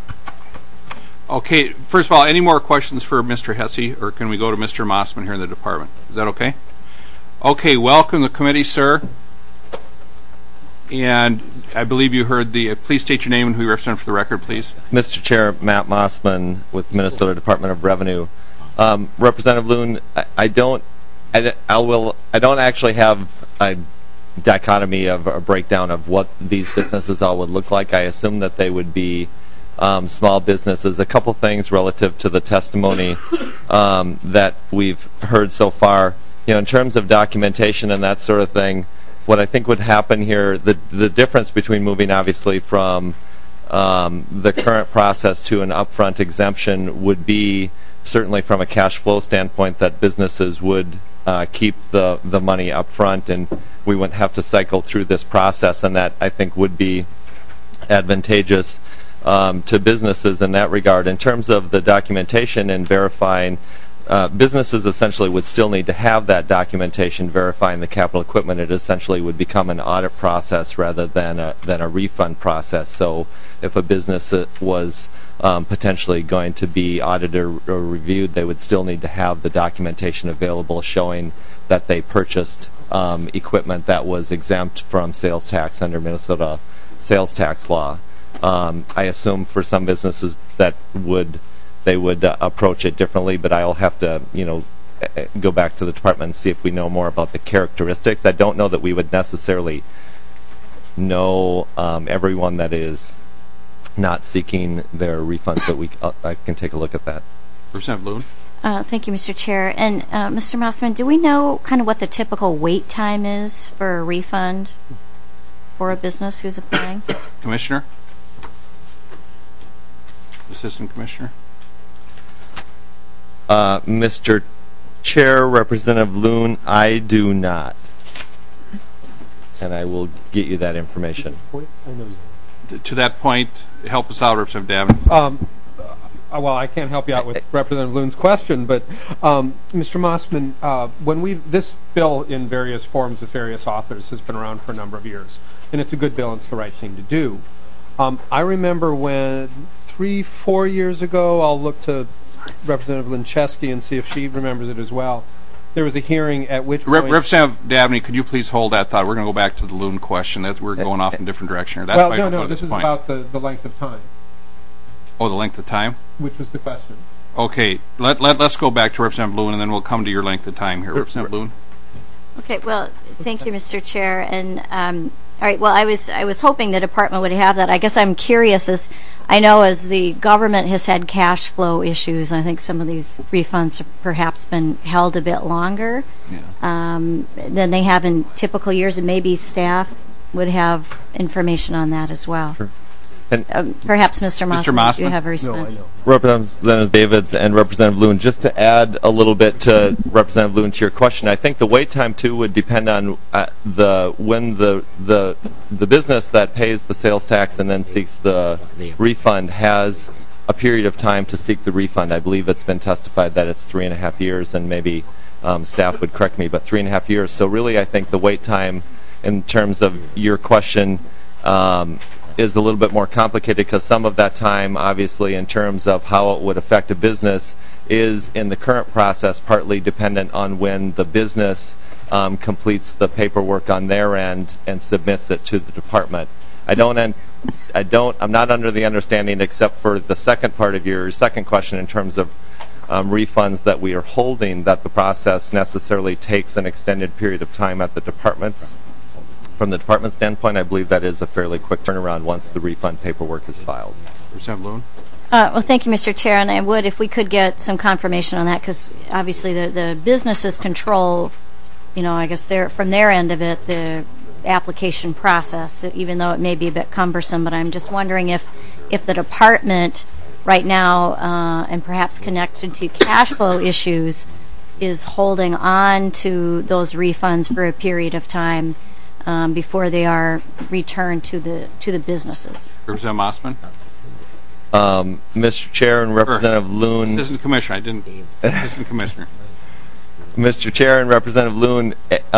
Okay, first of all, any more questions for Mr. Hesse, or can we go to Mr. Mossman here in the department? Is that okay? Okay, welcome to the committee, sir. And I believe you heard please state your name and who you represent for the record, please. Mr. Chair, Matt Mossman with Minnesota Department of Revenue. Representative Loon, I don't actually have a dichotomy of a breakdown of what these businesses all would look like. I assume that they would be small businesses. A couple things relative to the testimony that we've heard so far. In terms of documentation and that sort of thing, what I think would happen here, the difference between moving obviously from the current process to an upfront exemption would be certainly from a cash flow standpoint that businesses would keep the money up front and we wouldn't have to cycle through this process, and that I think would be advantageous to businesses in that regard. In terms of the documentation and verifying, businesses essentially would still need to have that documentation verifying the capital equipment. It essentially would become an audit process rather than a refund process. So if a business was potentially going to be audited or reviewed, they would still need to have the documentation available showing that they purchased equipment that was exempt from sales tax under Minnesota sales tax law. I assume for some businesses that they would approach it differently, but I'll have to, go back to the department and see if we know more about the characteristics. I don't know that we would necessarily know everyone that is not seeking their refunds, but I can take a look at that. Representative Loon. Thank you, Mr. Chair. And Mr. Mossman, do we know kind of what the typical wait time is for a refund for a business who's applying? Commissioner? Assistant Commissioner? Mr. Chair, Representative Loon, I do not. And I will get you that information. To that point, help us out, Representative Davin. Well, I can't help you out with Representative Loon's question, but Mr. Mossman, this bill in various forms with various authors has been around for a number of years, and it's a good bill and it's the right thing to do. I remember when 3-4 years ago, I'll look to Representative Lincheski and see if she remembers it as well. There was a hearing at which point... Representative Dabney, could you please hold that thought? We're going to go back to the Loon question. We're going off in a different direction here. That's this is about the length of time. Oh, the length of time? Which was the question. Okay, let's go back to Representative Loon, and then we'll come to your length of time here. Representative Loon. Okay, well, thank you, Mr. Chair. And all right, well, I was hoping the department would have that. I guess I'm curious, as I know as the government has had cash flow issues, I think some of these refunds have perhaps been held a bit longer than they have in typical years, and maybe staff would have information on that as well. Sure. Perhaps Mr. Mossman, you have a response. No, Representative Davids and Representative Loon, just to add a little bit to Representative Loon to your question, I think the wait time too would depend on when the business that pays the sales tax and then seeks the refund has a period of time to seek the refund. I believe it's been testified that it's 3.5 years, and maybe staff would correct me, but 3.5 years. So really, I think the wait time, in terms of your question, is a little bit more complicated, because some of that time, obviously, in terms of how it would affect a business, is in the current process partly dependent on when the business completes the paperwork on their end and submits it to the department. I'm not under the understanding, except for the second part of your second question, in terms of refunds that we are holding, that the process necessarily takes an extended period of time at the departments. From the department standpoint, I believe that is a fairly quick turnaround once the refund paperwork is filed. Representative Loon. Well, thank you, Mr. Chair, and I would, if we could get some confirmation on that, because obviously the businesses control, I guess from their end of it, the application process, even though it may be a bit cumbersome. But I'm just wondering if the department right now, and perhaps connected to cash flow issues, is holding on to those refunds for a period of time before they are returned to the businesses. Representative Mossman. Mr. Chair and Representative Loon. Assistant Commissioner. Assistant Commissioner. Mr. Chair and Representative Loon,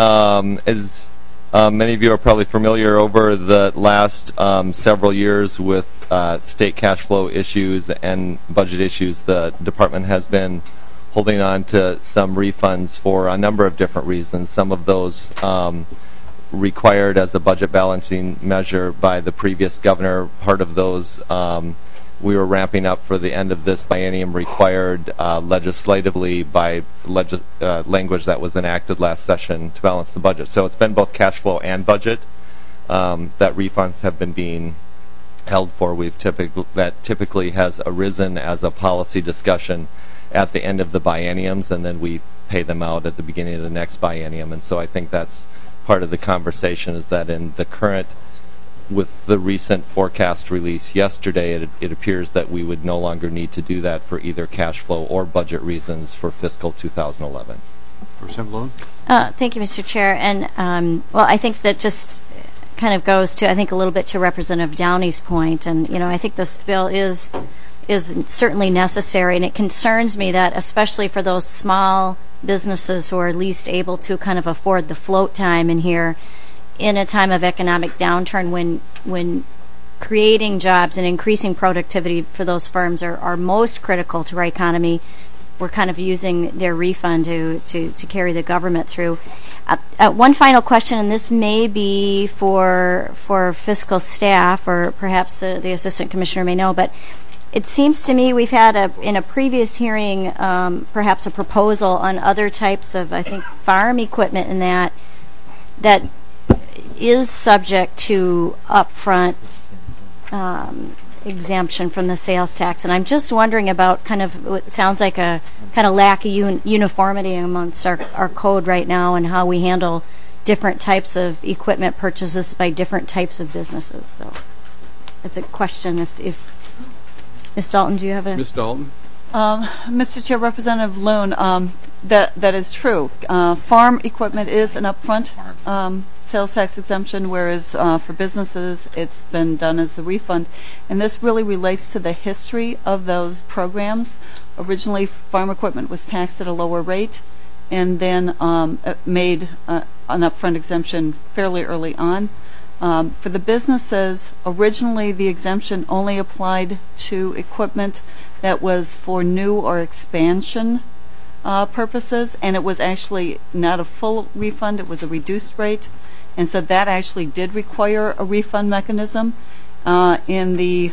as many of you are probably familiar, over the last several years with state cash flow issues and budget issues, the department has been holding on to some refunds for a number of different reasons. Some of those required as a budget balancing measure by the previous governor. Part of those we were ramping up for the end of this biennium, required legislatively by language that was enacted last session to balance the budget. So it's been both cash flow and budget that refunds have been being held for. That typically has arisen as a policy discussion at the end of the bienniums, and then we pay them out at the beginning of the next biennium. And so I think that's part of the conversation, is that in the current, with the recent forecast release yesterday, it appears that we would no longer need to do that for either cash flow or budget reasons for fiscal 2011. Representative Loon. Thank you, Mr. Chair. And well, I think that just kind of goes to, I think, a little bit to Representative Downey's point. And I think this bill is certainly necessary, and it concerns me that, especially for those small businesses who are least able to kind of afford the float time in here, in a time of economic downturn, when creating jobs and increasing productivity for those firms are most critical to our economy, we're kind of using their refund to carry the government through. One final question, and this may be for fiscal staff, or perhaps the assistant commissioner may know, but it seems to me we've had in a previous hearing perhaps a proposal on other types of, I think, farm equipment and that is subject to upfront exemption from the sales tax. And I'm just wondering about kind of what sounds like a kind of lack of uniformity amongst our code right now and how we handle different types of equipment purchases by different types of businesses. So it's a question if Ms. Dalton, do you have a... Ms. Dalton? Mr. Chair, Representative Loon, that is true. Farm equipment is an upfront sales tax exemption, whereas for businesses it's been done as a refund. And this really relates to the history of those programs. Originally, farm equipment was taxed at a lower rate and then made an upfront exemption fairly early on. For the businesses, originally the exemption only applied to equipment that was for new or expansion purposes, and it was actually not a full refund, it was a reduced rate, and so that actually did require a refund mechanism. In the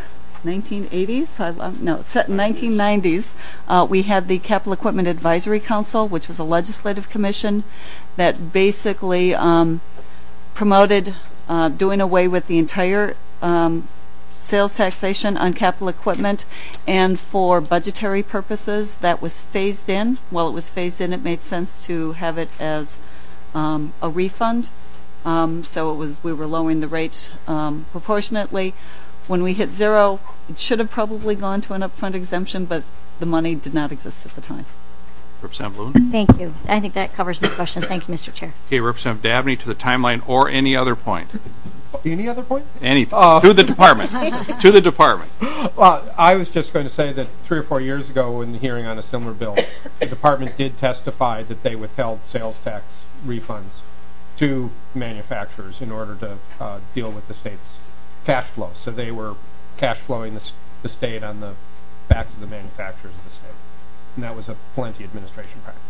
1990s, we had the Capital Equipment Advisory Council, which was a legislative commission that basically promoted doing away with the entire sales taxation on capital equipment, and for budgetary purposes that was phased in. While it was phased in, it made sense to have it as a refund. So we were lowering the rate proportionately. When we hit zero, it should have probably gone to an upfront exemption, but the money did not exist at the time. Representative Loon? Thank you. I think that covers my questions. Thank you, Mr. Chair. Okay, Representative Dabney, to the timeline or any other point. Any other point? Anything. To the department. To the department. Well, I was just going to say that 3 or 4 years ago in the hearing on a similar bill, the department did testify that they withheld sales tax refunds to manufacturers in order to deal with the state's cash flow. So they were cash flowing the state on the backs of the manufacturers of the state. And that was a plenty administration practice.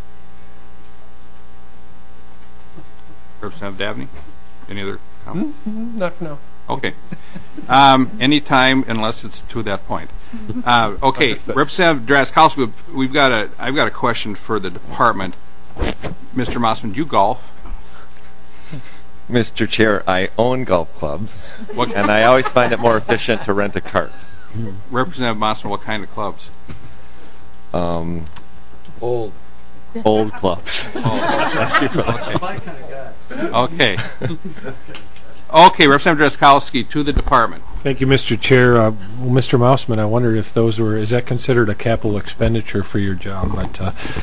Representative Dabney, any other comment? Not for now. Okay. Anytime, unless it's to that point. Okay, Representative Drazkowski, I've got a question for the department. Mr. Mossman, do you golf? Mr. Chair, I own golf clubs, and I always find it more efficient to rent a cart. Representative Mossman, what kind of clubs? Old clubs. Okay. Okay, Representative Drazkowski, to the department. Thank you, Mr. Chair. Mr. Mousman, I wondered if is that considered a capital expenditure for your job? But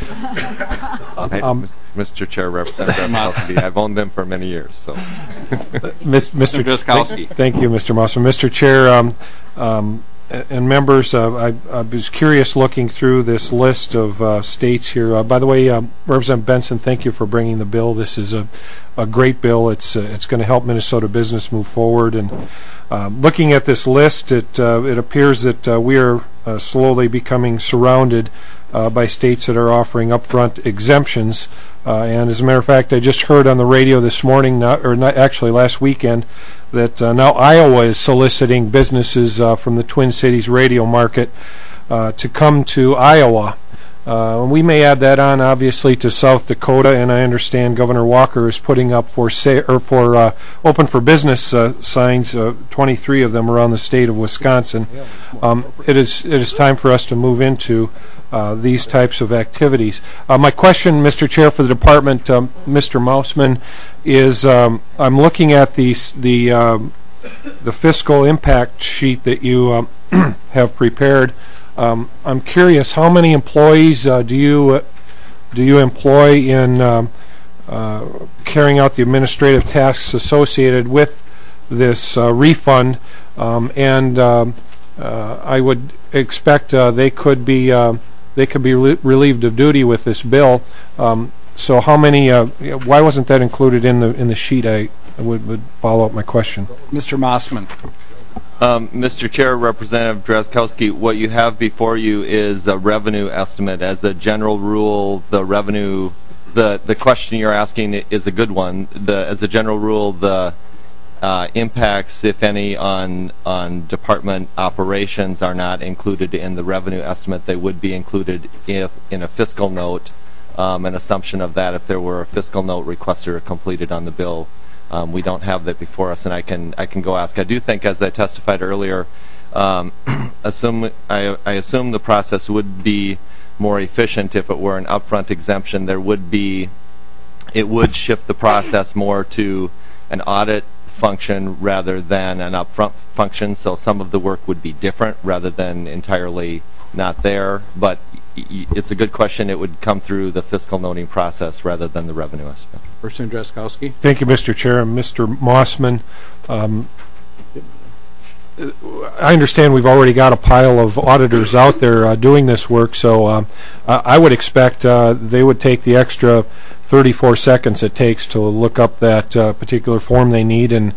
Mr. Chair, Representative Drazkowski, I've owned them for many years. So, Mr. Drazkowski. Thank you, Mr. Mousman. Mr. Chair, and members, I was curious looking through this list of states here. By the way, Representative Benson, thank you for bringing the bill. This is a great bill. It's going to help Minnesota business move forward. And looking at this list, it appears that we are slowly becoming surrounded by states that are offering upfront exemptions. And as a matter of fact, I just heard on the radio this morning, actually last weekend, that now Iowa is soliciting businesses from the Twin Cities radio market to come to Iowa. We may add that on, obviously, to South Dakota, and I understand Governor Walker is putting up for open for business signs, 23 of them around the state of Wisconsin. It is time for us to move into these types of activities. My question, Mr. Chair, for the department, Mr. Mousman, is I'm looking at the fiscal impact sheet that you have prepared. I'm curious, how many employees do you employ in carrying out the administrative tasks associated with this refund? And I would expect they could be relieved of duty with this bill. So how many? Why wasn't that included in the sheet? I would follow up my question. Mr. Mossman. Mr. Chair, Representative Drazkowski, what you have before you is a revenue estimate. As a general rule, the revenue, the question you're asking is a good one. As a general rule, the impacts, if any, on department operations are not included in the revenue estimate. They would be included if in a fiscal note, an assumption of that if there were a fiscal note requested or completed on the bill. We don't have that before us, and I can go ask. I do think, as I testified earlier, I assume the process would be more efficient if it were an upfront exemption. It would shift the process more to an audit function rather than an upfront function. So some of the work would be different rather than entirely not there. But it's a good question. It would come through the fiscal noting process rather than the revenue estimate. Representative Drazkowski. Thank you, Mr. Chair. Mr. Mossman, I understand we've already got a pile of auditors out there doing this work, so I would expect they would take the extra 34 seconds it takes to look up that particular form they need, and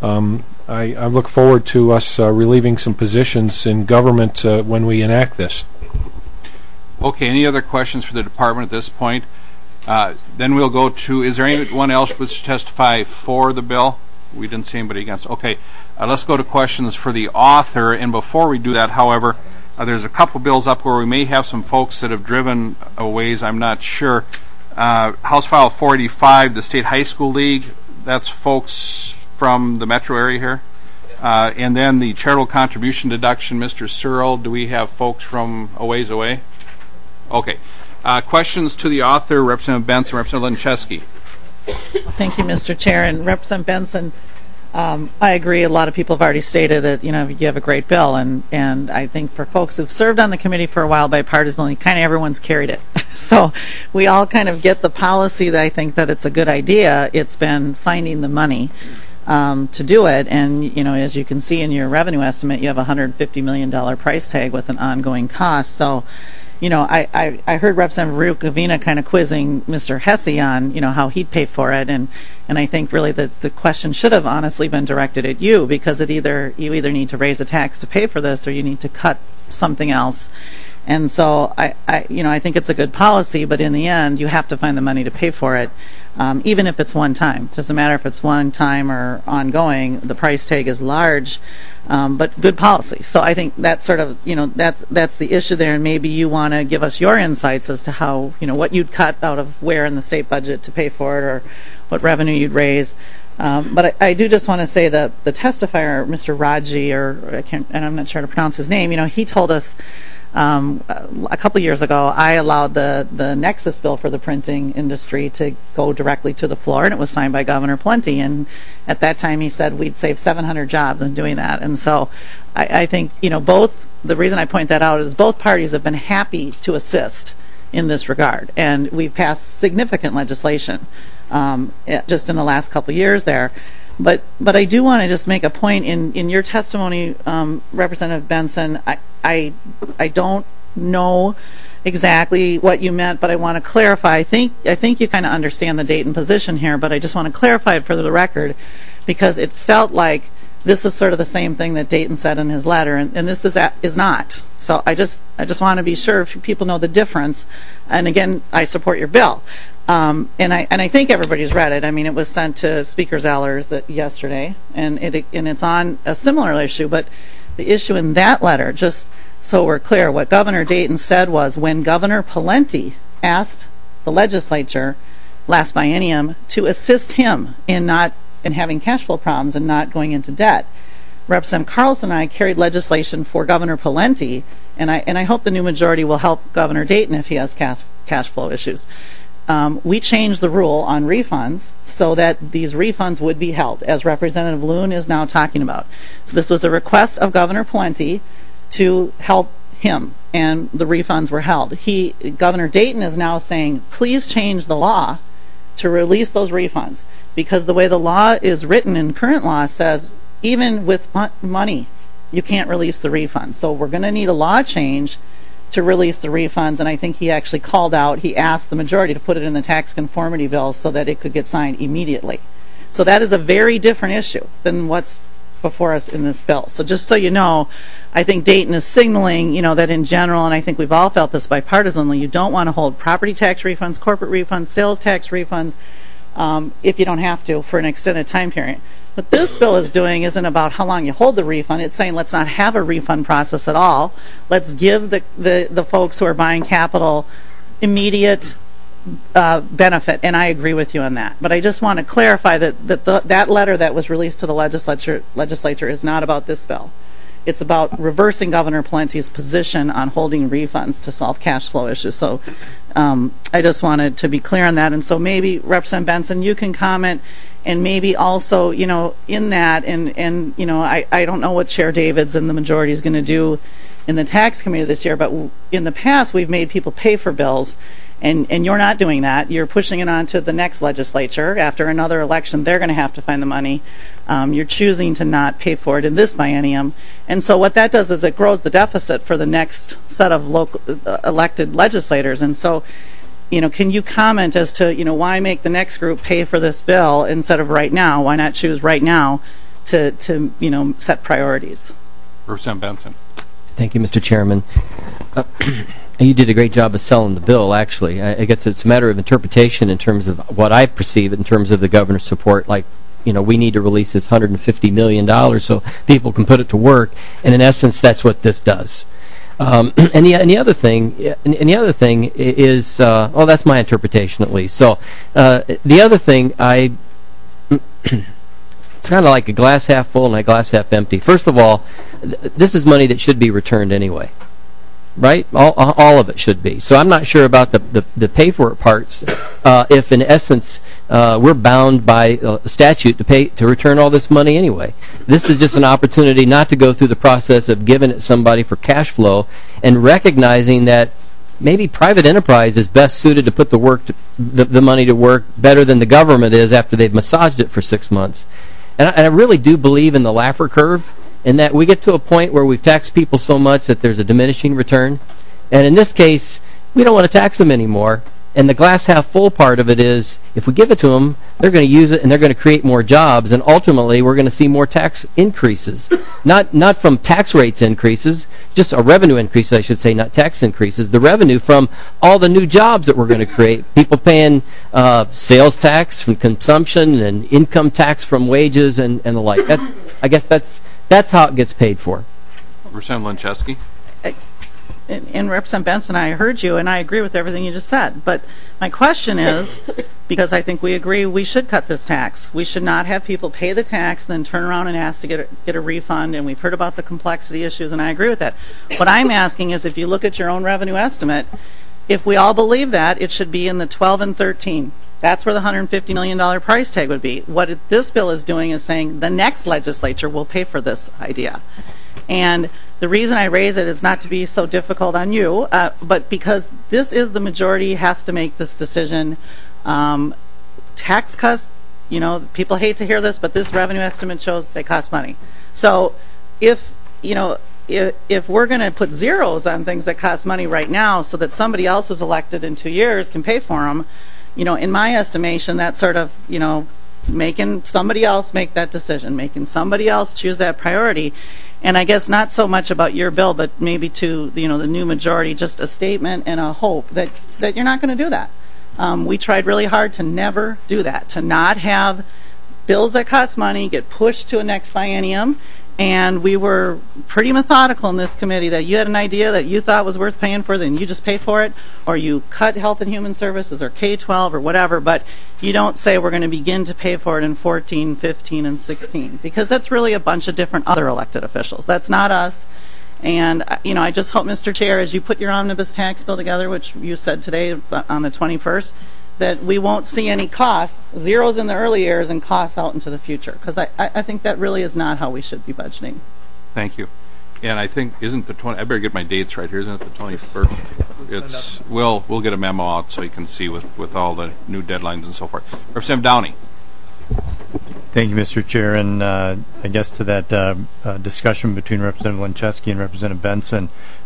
I look forward to us relieving some positions in government when we enact this. Okay, any other questions for the department at this point? Then we'll go to, is there anyone else who wishes to testify for the bill? We didn't see anybody against. Okay, let's go to questions for the author. And before we do that, however, there's a couple bills up where we may have some folks that have driven a ways, I'm not sure. House File 485, the State High School League, that's folks from the metro area here. And then the charitable contribution deduction, Mr. Searle, do we have folks from a ways away? Okay. Questions to the author, Representative Benson, Representative Lencheski. Thank you, Mr. Chair. And Representative Benson, I agree. A lot of people have already stated that you have a great bill, and I think for folks who've served on the committee for a while bipartisanly, kind of everyone's carried it. So we all kind of get the policy that I think that it's a good idea. It's been finding the money to do it, and as you can see in your revenue estimate, you have a $150 million price tag with an ongoing cost. So. I heard Representative Rukavina kind of quizzing Mr. Hesse on, how he'd pay for it, and I think really that the question should have honestly been directed at you, because you either need to raise a tax to pay for this, or you need to cut something else. And so I think it's a good policy, but in the end, you have to find the money to pay for it, even if it's one time. It doesn't matter if it's one time or ongoing. The price tag is large, but good policy. So I think that's sort of, that's the issue there, and maybe you want to give us your insights as to how, what you'd cut out of where in the state budget to pay for it, or what revenue you'd raise. But I do just want to say that the testifier, Mr. Raji, and I'm not sure how to pronounce his name, he told us a couple years ago, I allowed the Nexus bill for the printing industry to go directly to the floor, and it was signed by Governor Plenty. And at that time, he said we'd save 700 jobs in doing that. And so I think, the reason I point that out is both parties have been happy to assist in this regard. And we've passed significant legislation just in the last couple years there. But I do want to just make a point in your testimony, Representative Benson. I don't know exactly what you meant, but I want to clarify. I think you kind of understand the Dayton position here, but I just want to clarify it for the record, because it felt like this is sort of the same thing that Dayton said in his letter, and this is not. So I just want to be sure if people know the difference. And again, I support your bill. And I think everybody's read it. I mean, it was sent to Speaker Zellers yesterday, and it's on a similar issue. But the issue in that letter, just so we're clear, what Governor Dayton said was when Governor Pawlenty asked the legislature last biennium to assist him in having cash flow problems and not going into debt, Representative Carlson and I carried legislation for Governor Pawlenty, and I hope the new majority will help Governor Dayton if he has cash flow issues. We changed the rule on refunds so that these refunds would be held, as Representative Loon is now talking about. So this was a request of Governor Pawlenty to help him, and the refunds were held. Governor Dayton is now saying, please change the law to release those refunds, because the way the law is written in current law says even with money, you can't release the refunds. So we're going to need a law change to release the refunds, and I think he actually he asked the majority to put it in the tax conformity bill so that it could get signed immediately. So that is a very different issue than what's before us in this bill. So just so you know, I think Dayton is signaling, that in general, and I think we've all felt this bipartisanly, you don't want to hold property tax refunds, corporate refunds, sales tax refunds, if you don't have to for an extended time period. What this bill is doing isn't about how long you hold the refund. It's saying let's not have a refund process at all. Let's give the folks who are buying capital immediate benefit, and I agree with you on that. But I just want to clarify that letter that was released to the legislature is not about this bill. It's about reversing Governor Pawlenty's position on holding refunds to solve cash flow issues. So I just wanted to be clear on that. And so maybe, Representative Benson, you can comment, and maybe also, in that, and I don't know what Chair Davids and the majority is going to do in the tax committee this year, but in the past we've made people pay for bills. And you're not doing that. You're pushing it on to the next legislature. After another election, they're going to have to find the money. You're choosing to not pay for it in this biennium. And so what that does is it grows the deficit for the next set of local elected legislators. And so, can you comment as to, why make the next group pay for this bill instead of right now? Why not choose right now to set priorities? Representative Benson. Thank you, Mr. Chairman. You did a great job of selling the bill, actually. I guess it's a matter of interpretation in terms of what I perceive in terms of the governor's support. Like, we need to release this $150 million so people can put it to work. And in essence, that's what this does. And the other thing is, that's my interpretation at least. So the other thing, it's kind of like a glass half full and a glass half empty. First of all, this is money that should be returned anyway. Right? All of it should be. So I'm not sure about the pay for it parts. If in essence we're bound by statute to return all this money anyway. This is just an opportunity not to go through the process of giving it to somebody for cash flow and recognizing that maybe private enterprise is best suited to put the money to work better than the government is after they've massaged it for 6 months. And I really do believe in the Laffer curve, in that we get to a point where we've taxed people so much that there's a diminishing return. And in this case, we don't want to tax them anymore. And the glass half full part of it is, if we give it to them, they're going to use it and they're going to create more jobs, and ultimately we're going to see more tax increases. Not from tax rates increases, just a revenue increase, I should say, not tax increases. The revenue from all the new jobs that we're going to create. People paying sales tax from consumption and income tax from wages and the like. I guess that's how it gets paid for. Representative Lenczewski. And Representative Benson, I heard you, and I agree with everything you just said. But my question is, because I think we agree we should cut this tax. We should not have people pay the tax, then turn around and ask to get a refund, and we've heard about the complexity issues, and I agree with that. What I'm asking is, if you look at your own revenue estimate, if we all believe that, it should be in the 12 and 13. That's where the $150 million price tag would be. What this bill is doing is saying the next legislature will pay for this idea. And the reason I raise it is not to be so difficult on you, but because this is the majority has to make this decision. Tax cuts, people hate to hear this, but this revenue estimate shows they cost money. So if we're going to put zeros on things that cost money right now so that somebody else who's elected in 2 years can pay for them, in my estimation, that's sort of, making somebody else make that decision, making somebody else choose that priority. And I guess not so much about your bill, but maybe to the new majority, just a statement and a hope that you're not going to do that. We tried really hard to never do that, to not have bills that cost money get pushed to a next biennium. And we were pretty methodical in this committee that you had an idea that you thought was worth paying for, then you just pay for it, or you cut Health and Human Services or K-12 or whatever, but you don't say we're going to begin to pay for it in 14, 15, and 16, because that's really a bunch of different other elected officials. That's not us. And, I just hope, Mr. Chair, as you put your omnibus tax bill together, which you said today on the 21st, that we won't see any costs, zeros in the early years and costs out into the future, because I think that really is not how we should be budgeting. Thank you. And I think, isn't the 20, I better get my dates right here, isn't it the 21st? We'll get a memo out so you can see with all the new deadlines and so forth. Representative Downey. Thank you, Mr. Chair. And I guess to that discussion between Representative Lenczewski and Representative Benson,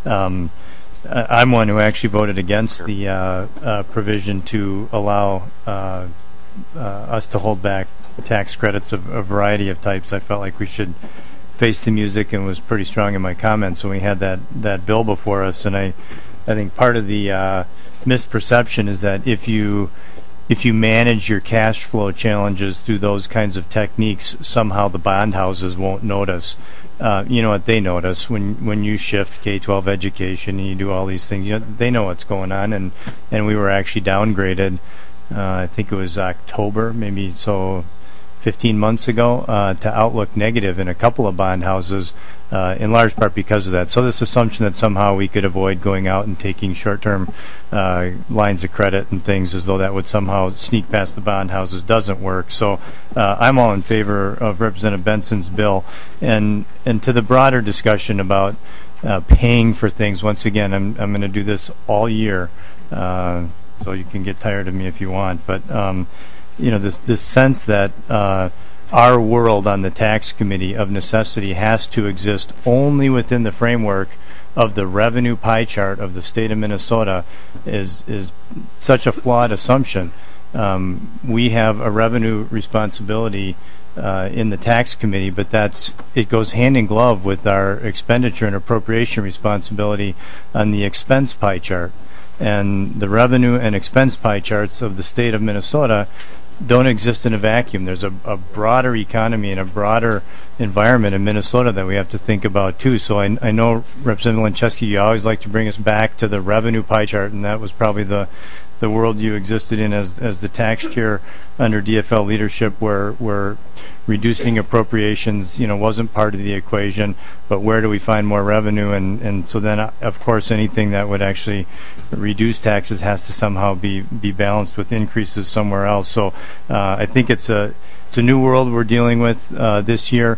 I'm one who actually voted against the provision to allow us to hold back tax credits of a variety of types. I felt like we should face the music, and was pretty strong in my comments when we had that bill before us. And I think part of the misperception is that if you manage your cash flow challenges through those kinds of techniques, somehow the bond houses won't notice. You know what? They notice when you shift K-12 education and you do all these things. They know what's going on, and we were actually downgraded. I think it was October, maybe so 15 months ago, to outlook negative in a couple of bond houses, in large part because of that. So this assumption that somehow we could avoid going out and taking short-term lines of credit and things as though that would somehow sneak past the bond houses doesn't work. So I'm all in favor of Representative Benson's bill. And to the broader discussion about paying for things, once again, I'm going to do this all year, so you can get tired of me if you want. But this sense that our world on the tax committee of necessity has to exist only within the framework of the revenue pie chart of the state of Minnesota is such a flawed assumption. We have a revenue responsibility in the tax committee, but it goes hand in glove with our expenditure and appropriation responsibility on the expense pie chart. And the revenue and expense pie charts of the state of Minnesota don't exist in a vacuum. There's a broader economy and a broader environment in Minnesota that we have to think about too. So I know, Representative Lenczewski, you always like to bring us back to the revenue pie chart, and that was probably the world you existed in as the tax chair under DFL leadership, where reducing appropriations wasn't part of the equation, but where do we find more revenue? And so then, of course, anything that would actually reduce taxes has to somehow be balanced with increases somewhere else. So I think it's a new world we're dealing with this year.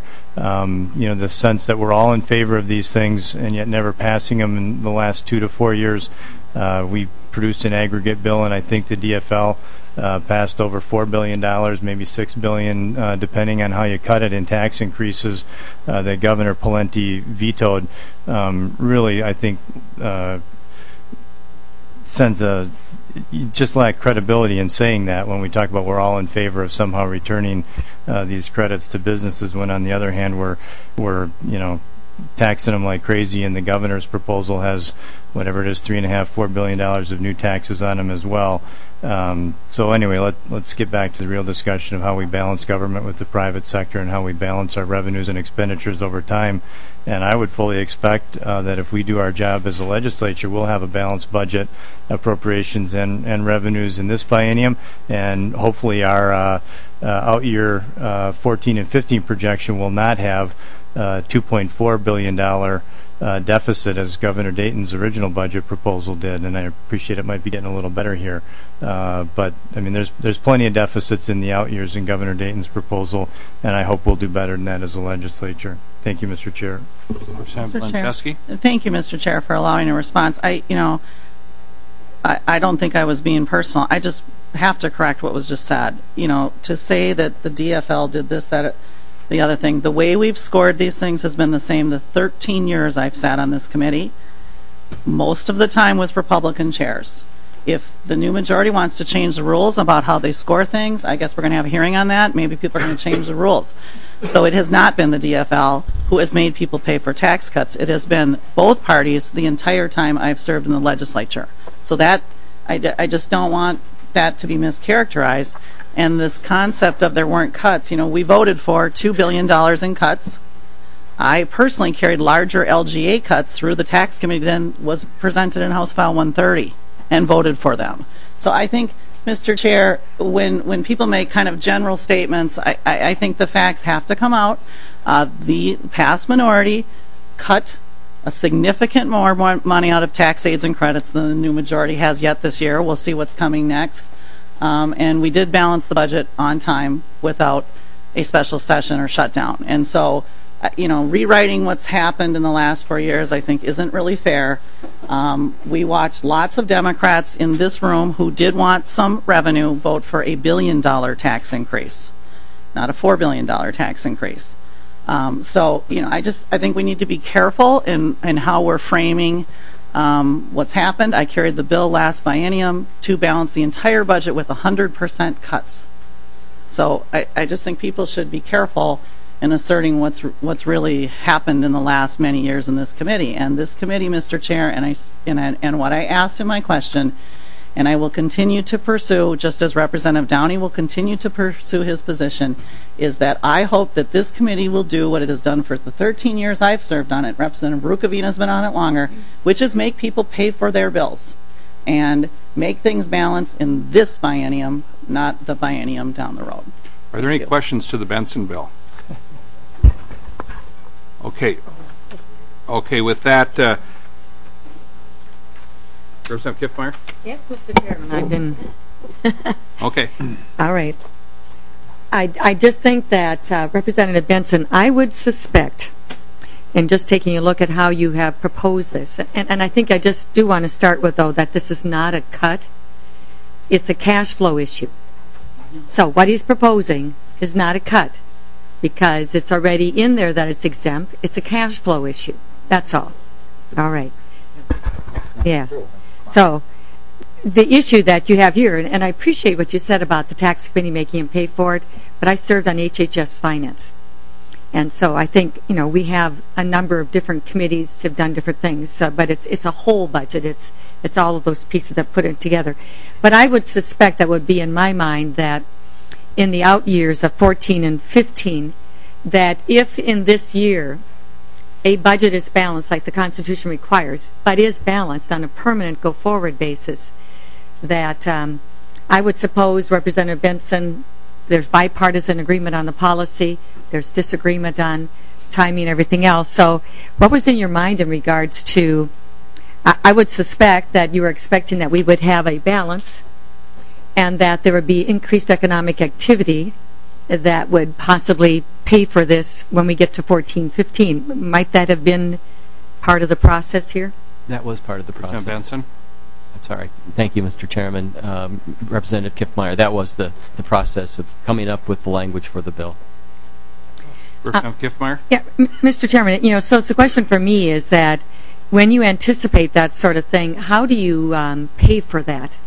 The sense that we're all in favor of these things and yet never passing them in the last 2 to 4 years. We produced an aggregate bill, and I think the DFL passed over $4 billion, maybe $6 billion, depending on how you cut it, in tax increases that Governor Pawlenty vetoed. Really, I think sends just lack credibility in saying that when we talk about we're all in favor of somehow returning these credits to businesses, when on the other hand we're taxing them like crazy, and the governor's proposal has whatever it is, $3.5–4 billion of new taxes on them as well. So anyway, let's get back to the real discussion of how we balance government with the private sector and how we balance our revenues and expenditures over time. And I would fully expect that if we do our job as a legislature, we'll have a balanced budget, appropriations and revenues in this biennium, and hopefully our out year 14 and 15 projection will not have $2.4 billion deficit as Governor Dayton's original budget proposal did. And I appreciate it might be getting a little better here, but I mean there's plenty of deficits in the out years in Governor Dayton's proposal, and I hope we'll do better than that as a legislature. Thank you, Mr. Chair. Representative Lenczewski. Thank you, Mr. Chair, for allowing a response. I don't think I was being personal. I just have to correct what was just said. To say that the DFL did this, that, the other thing, the way we've scored these things has been the same the 13 years I've sat on this committee, most of the time with Republican chairs. If the new majority wants to change the rules about how they score things, I guess we're going to have a hearing on that. Maybe people are going to change the rules. So it has not been the DFL who has made people pay for tax cuts. It has been both parties the entire time I've served in the legislature. So that I just don't want that to be mischaracterized. And this concept of there weren't cuts, we voted for $2 billion in cuts. I personally carried larger LGA cuts through the tax committee than was presented in House File 130 and voted for them. So I think, Mr. Chair, when people make kind of general statements, I think the facts have to come out. The past minority cut a significant more money out of tax aids and credits than the new majority has yet this year. We'll see what's coming next. And we did balance the budget on time without a special session or shutdown. And so, rewriting what's happened in the last 4 years, I think, isn't really fair. We watched lots of Democrats in this room who did want some revenue vote for a $1 billion tax increase, not a $4 billion tax increase. So, I think we need to be careful in how we're framing what's happened. I carried the bill last biennium to balance the entire budget with 100% cuts. So I just think people should be careful in asserting what's really happened in the last many years in this committee. And this committee, Mr. Chair, and what I asked in my question, and I will continue to pursue, just as Representative Downey will continue to pursue his position, is that I hope that this committee will do what it has done for the 13 years I've served on it. Representative Rukavina has been on it longer, which is make people pay for their bills and make things balance in this biennium, not the biennium down the road. Are there any questions to the Benson bill? Okay. Okay, with that, Representative Kiffmeyer? Yes, Mr. Chairman, I've been... Okay. All right. I just think that, Representative Benson, I would suspect, and just taking a look at how you have proposed this, and I think I just do want to start with, though, that this is not a cut. It's a cash flow issue. So what he's proposing is not a cut because it's already in there that it's exempt. It's a cash flow issue. That's all. All right. Yeah. So the issue that you have here, and I appreciate what you said about the tax committee making him pay for it, but I served on HHS Finance. And so I think, you know, we have a number of different committees have done different things, but it's a whole budget. It's all of those pieces that put it together. But I would suspect that would be in my mind that in the out years of 14 and 15, that if in this year a budget is balanced like the Constitution requires, but is balanced on a permanent go-forward basis, that I would suppose, Representative Benson, there's bipartisan agreement on the policy, there's disagreement on timing and everything else. So what was in your mind in regards to, I would suspect that you were expecting that we would have a balance and that there would be increased economic activity that would possibly pay for this when we get to 14-15. Might that have been part of the process here? That was part of the process. Benson? I'm sorry. Thank you, Mr. Chairman. Representative Kiffmeyer, that was the process of coming up with the language for the bill. Representative Kiffmeyer? Yeah, Mr. Chairman, you know, so it's a question for me is that when you anticipate that sort of thing, how do you pay for that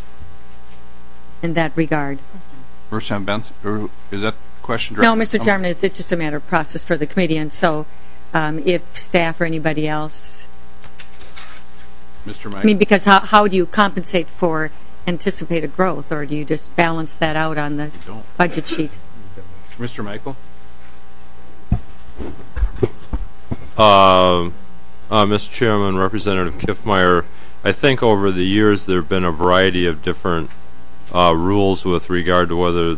in that regard? Representative Benson, or is that question directed? No, Mr. Chairman, it's just a matter of process for the committee, and so if staff or anybody else... Mr. Michael? I mean, because how do you compensate for anticipated growth, or do you just balance that out on the budget sheet? Mr. Michael? Mr. Chairman, Representative Kiffmeyer, I think over the years there have been a variety of different rules with regard to whether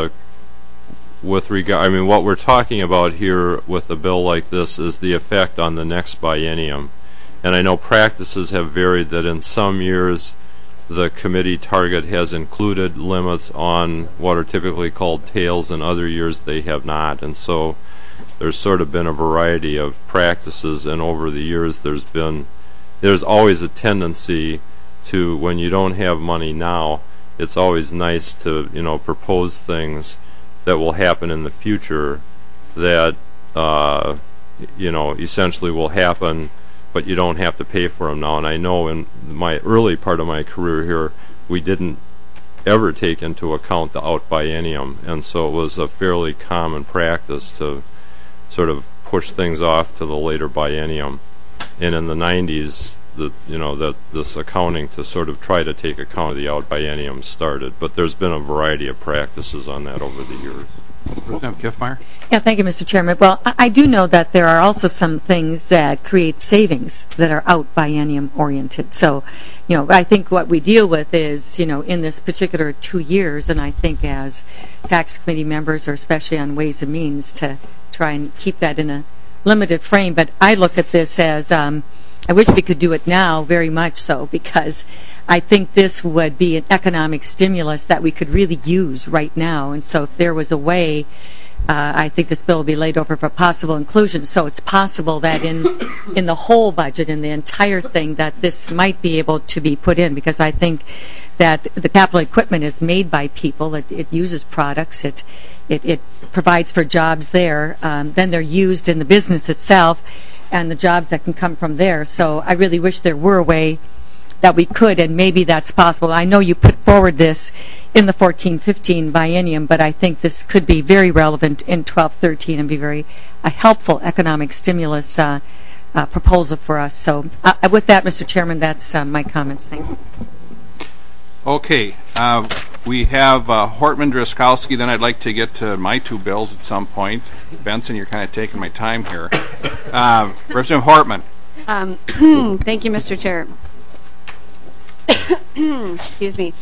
what we're talking about here with a bill like this is the effect on the next biennium. And I know practices have varied that in some years the committee target has included limits on what are typically called tails, and other years they have not. And so there's sort of been a variety of practices, and over the years there's always a tendency to, when you don't have money now, it's always nice to, you know, propose things that will happen in the future that you know, essentially will happen, but you don't have to pay for them now. And I know in my early part of my career here, we didn't ever take into account the out biennium, and so it was a fairly common practice to sort of push things off to the later biennium. And in the 90s, this accounting to sort of try to take account of the out biennium started. But there's been a variety of practices on that over the years. Representative Kiffmeyer? Yeah, thank you, Mr. Chairman. Well, I do know that there are also some things that create savings that are out biennium oriented. So, you know, I think what we deal with is, you know, in this particular 2 years, and I think as tax committee members, or especially on Ways and Means, to try and keep that in a limited frame. But I look at this as, I wish we could do it now, very much so, because I think this would be an economic stimulus that we could really use right now. And so if there was a way, I think this bill will be laid over for possible inclusion. So it's possible that in the whole budget, in the entire thing, that this might be able to be put in, because I think that the capital equipment is made by people. It uses products. It provides for jobs there. Then they're used in the business itself and the jobs that can come from there. So I really wish there were a way that we could, and maybe that's possible. I know you put forward this in the 14-15 biennium, but I think this could be very relevant in 12-13 and be a helpful economic stimulus proposal for us. So with that, Mr. Chairman, that's my comments. Thank you. Okay. We have Hortman, Drazkowski. Then I'd like to get to my two bills at some point. Benson, you're kind of taking my time here. Representative Hortman. Thank you, Mr. Chair. Excuse me.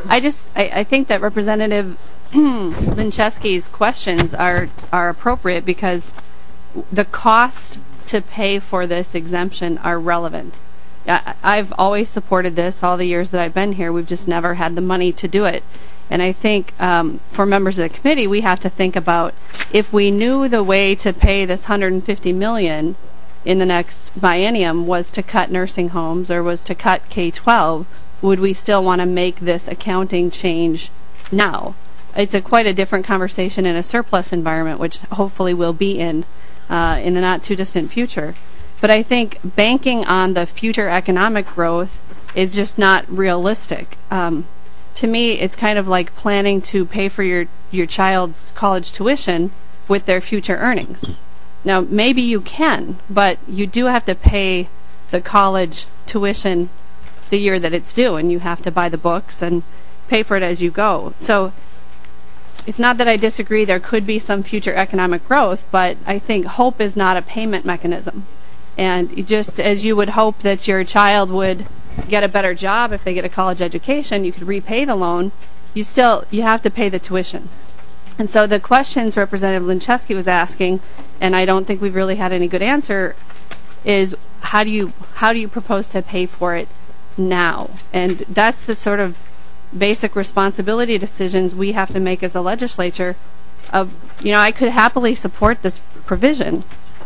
I think that Representative Lincheski's questions are appropriate because the cost to pay for this exemption are relevant. I've always supported this all the years that I've been here. We've just never had the money to do it. And I think for members of the committee, we have to think about if we knew the way to pay this $150 million in the next biennium was to cut nursing homes or was to cut K-12, would we still want to make this accounting change now? It's quite a different conversation in a surplus environment, which hopefully we'll be in the not too distant future. But I think banking on the future economic growth is just not realistic. To me, it's kind of like planning to pay for your child's college tuition with their future earnings. Now, maybe you can, but you do have to pay the college tuition the year that it's due, and you have to buy the books and pay for it as you go. So it's not that I disagree there could be some future economic growth, but I think hope is not a payment mechanism. And just as you would hope that your child would get a better job if they get a college education, you could repay the loan, you have to pay the tuition. And so the questions Representative Lincheski was asking, and I don't think we've really had any good answer, is how do you propose to pay for it now? And that's the sort of basic responsibility decisions we have to make as a legislature of, I could happily support this provision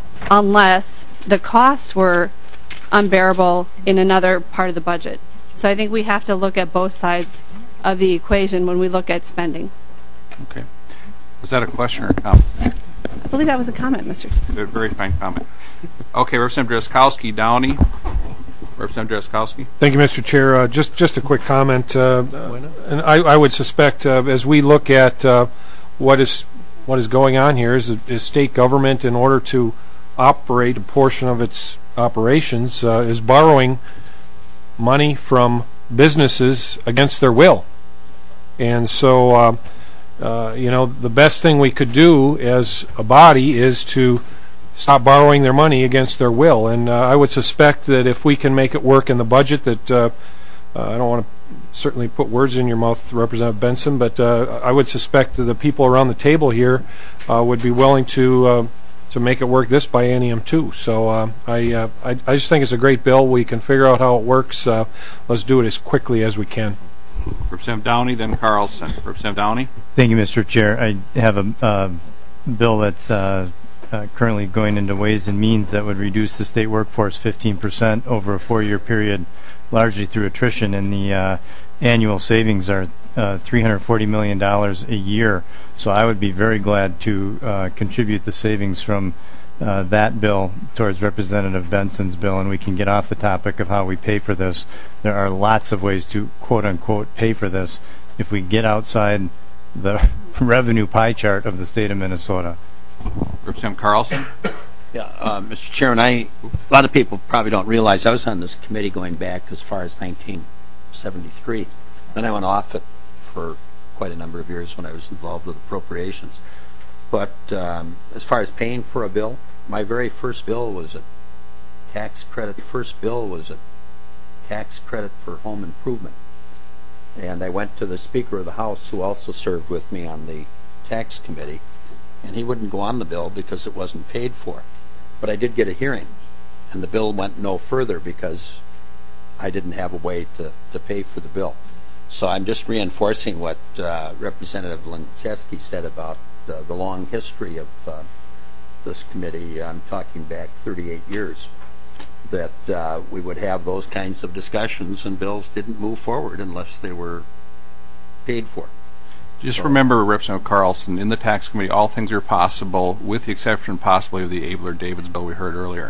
unless the costs were unbearable in another part of the budget. So I think we have to look at both sides of the equation when we look at spending. Okay. Was that a question or a comment? I believe that was a comment, Mr. A very fine comment. Okay, Representative Drazkowski, Downey. Representative Drazkowski. Thank you, Mr. Chair. Just a quick comment. And I would suspect as we look at what is going on here is state government, in order to operate a portion of its operations, is borrowing money from businesses against their will. And so, the best thing we could do as a body is to stop borrowing their money against their will. And I would suspect that if we can make it work in the budget, that I don't want to certainly put words in your mouth, Representative Benson, but I would suspect that the people around the table here would be willing to make it work this biennium too. So I just think it's a great bill. We can figure out how it works. Let's do it as quickly as we can. Representative Downey, then Carlson. Representative Downey. Thank you, Mr. Chair. I have a bill that's currently going into Ways and Means that would reduce the state workforce 15% over a 4-year period, largely through attrition, and the annual savings are $340 million a year. So I would be very glad to contribute the savings from that bill towards Representative Benson's bill, and we can get off the topic of how we pay for this. There are lots of ways to quote-unquote pay for this if we get outside the revenue pie chart of the state of Minnesota. Representative Carlson. Yeah, Mr. Chairman, a lot of people probably don't realize I was on this committee going back as far as 1973. Then I went off it for quite a number of years when I was involved with appropriations. But as far as paying for a bill, my very first bill was a tax credit. First bill was a tax credit for home improvement. And I went to the Speaker of the House, who also served with me on the tax committee, and he wouldn't go on the bill because it wasn't paid for. But I did get a hearing, and the bill went no further because I didn't have a way to pay for the bill. So I'm just reinforcing what Representative Lincheski said about the long history of this committee. I'm talking back 38 years, that we would have those kinds of discussions and bills didn't move forward unless they were paid for. Just remember, Representative Carlson, in the tax committee, all things are possible, with the exception possibly of the Abler-Davids bill we heard earlier.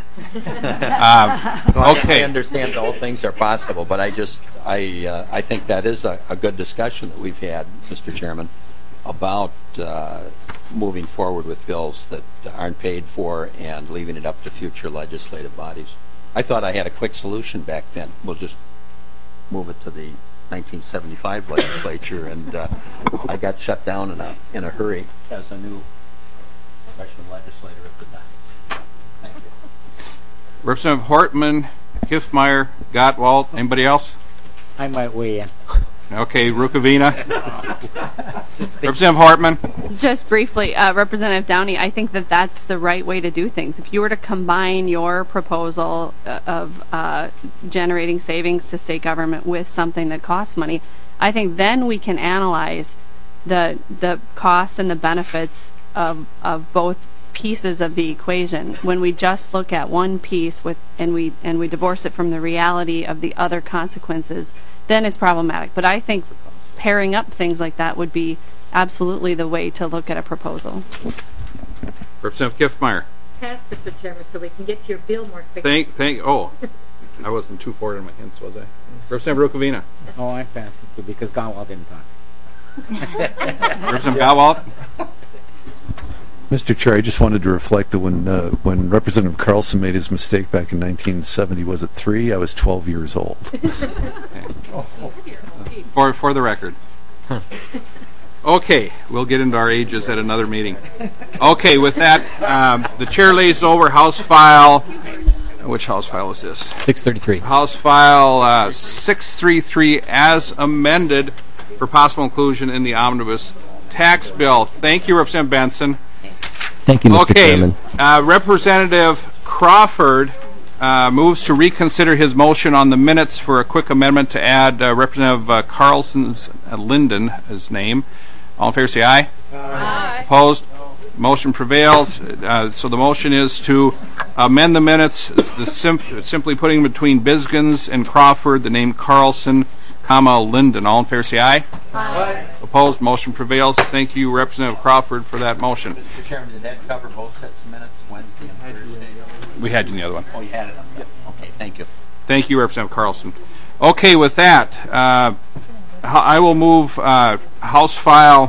I understand all things are possible, but I think that is a good discussion that we've had, Mr. Chairman, about moving forward with bills that aren't paid for and leaving it up to future legislative bodies. I thought I had a quick solution back then. We'll just move it to the 1975 legislature, and I got shut down in a hurry as a new freshman legislator at the time. Thank you. Representative Hortman, Kiffmeyer, Gottwald, anybody else? I might weigh in. Okay, Rukavina. Representative Hortman. Just briefly, Representative Downey, I think that that's the right way to do things. If you were to combine your proposal of generating savings to state government with something that costs money, I think then we can analyze the costs and the benefits of both pieces of the equation. When we just look at one piece and we divorce it from the reality of the other consequences, then it's problematic. But I think pairing up things like that would be absolutely the way to look at a proposal. Representative Kiffmeyer. Pass, Mr. Chairman, so we can get to your bill more quickly. I wasn't too forward in my hints, was I? Representative Rukavina. Oh, I'm passing too, because Gottwald didn't talk. Representative Gottwald. Mr. Chair, I just wanted to reflect that when Representative Carlson made his mistake back in 1970, was it 3? I was 12 years old. For the record. Okay, we'll get into our ages at another meeting. Okay, with that, the chair lays over House File. Which House File is this? 633. House File 633 as amended for possible inclusion in the omnibus tax bill. Thank you, Representative Benson. Thank you, Mr. Chairman. Representative Crawford moves to reconsider his motion on the minutes for a quick amendment to add Representative Carlson's Linden, his name. All in favor, say aye. Aye. Opposed? Motion prevails. So the motion is to amend the minutes, simply putting between Bisgens and Crawford the name Carlson, Linden. All in favor, say aye. Aye. Opposed? Motion prevails. Thank you, Representative Crawford, for that motion. Mr. Chairman, did that cover both sets of minutes, Wednesday and Thursday? We had in the other one. Oh, you had it. Okay, thank you. Thank you, Representative Carlson. Okay, with that, I will move House File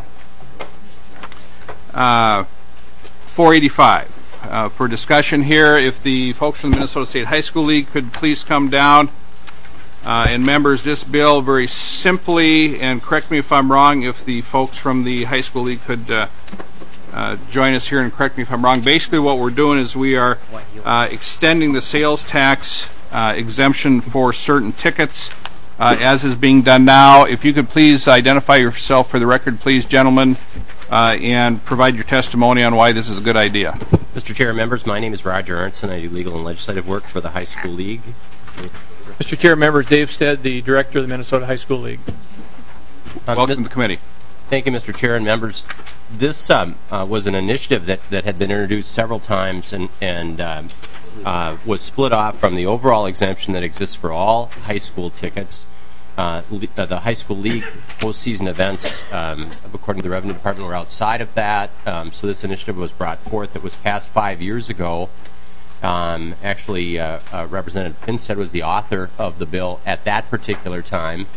485 for discussion here. If the folks from the Minnesota State High School League could please come down. And members, this bill very simply, and correct me if I'm wrong, if the folks from the High School League could join us here and correct me if I'm wrong. Basically what we're doing is we are extending the sales tax exemption for certain tickets as is being done now. If you could please identify yourself for the record, please, gentlemen, and provide your testimony on why this is a good idea. Mr. Chair, members, my name is Roger Arntzen. I do legal and legislative work for the High School League. Mr. Chair, members, Dave Stead, the director of the Minnesota High School League. Welcome to the committee. Thank you, Mr. Chair and members. This was an initiative that had been introduced several times and was split off from the overall exemption that exists for all high school tickets. The High School League postseason events, according to the Revenue Department, were outside of that. So this initiative was brought forth. It was passed 5 years ago. Representative Pinstead was the author of the bill at that particular time.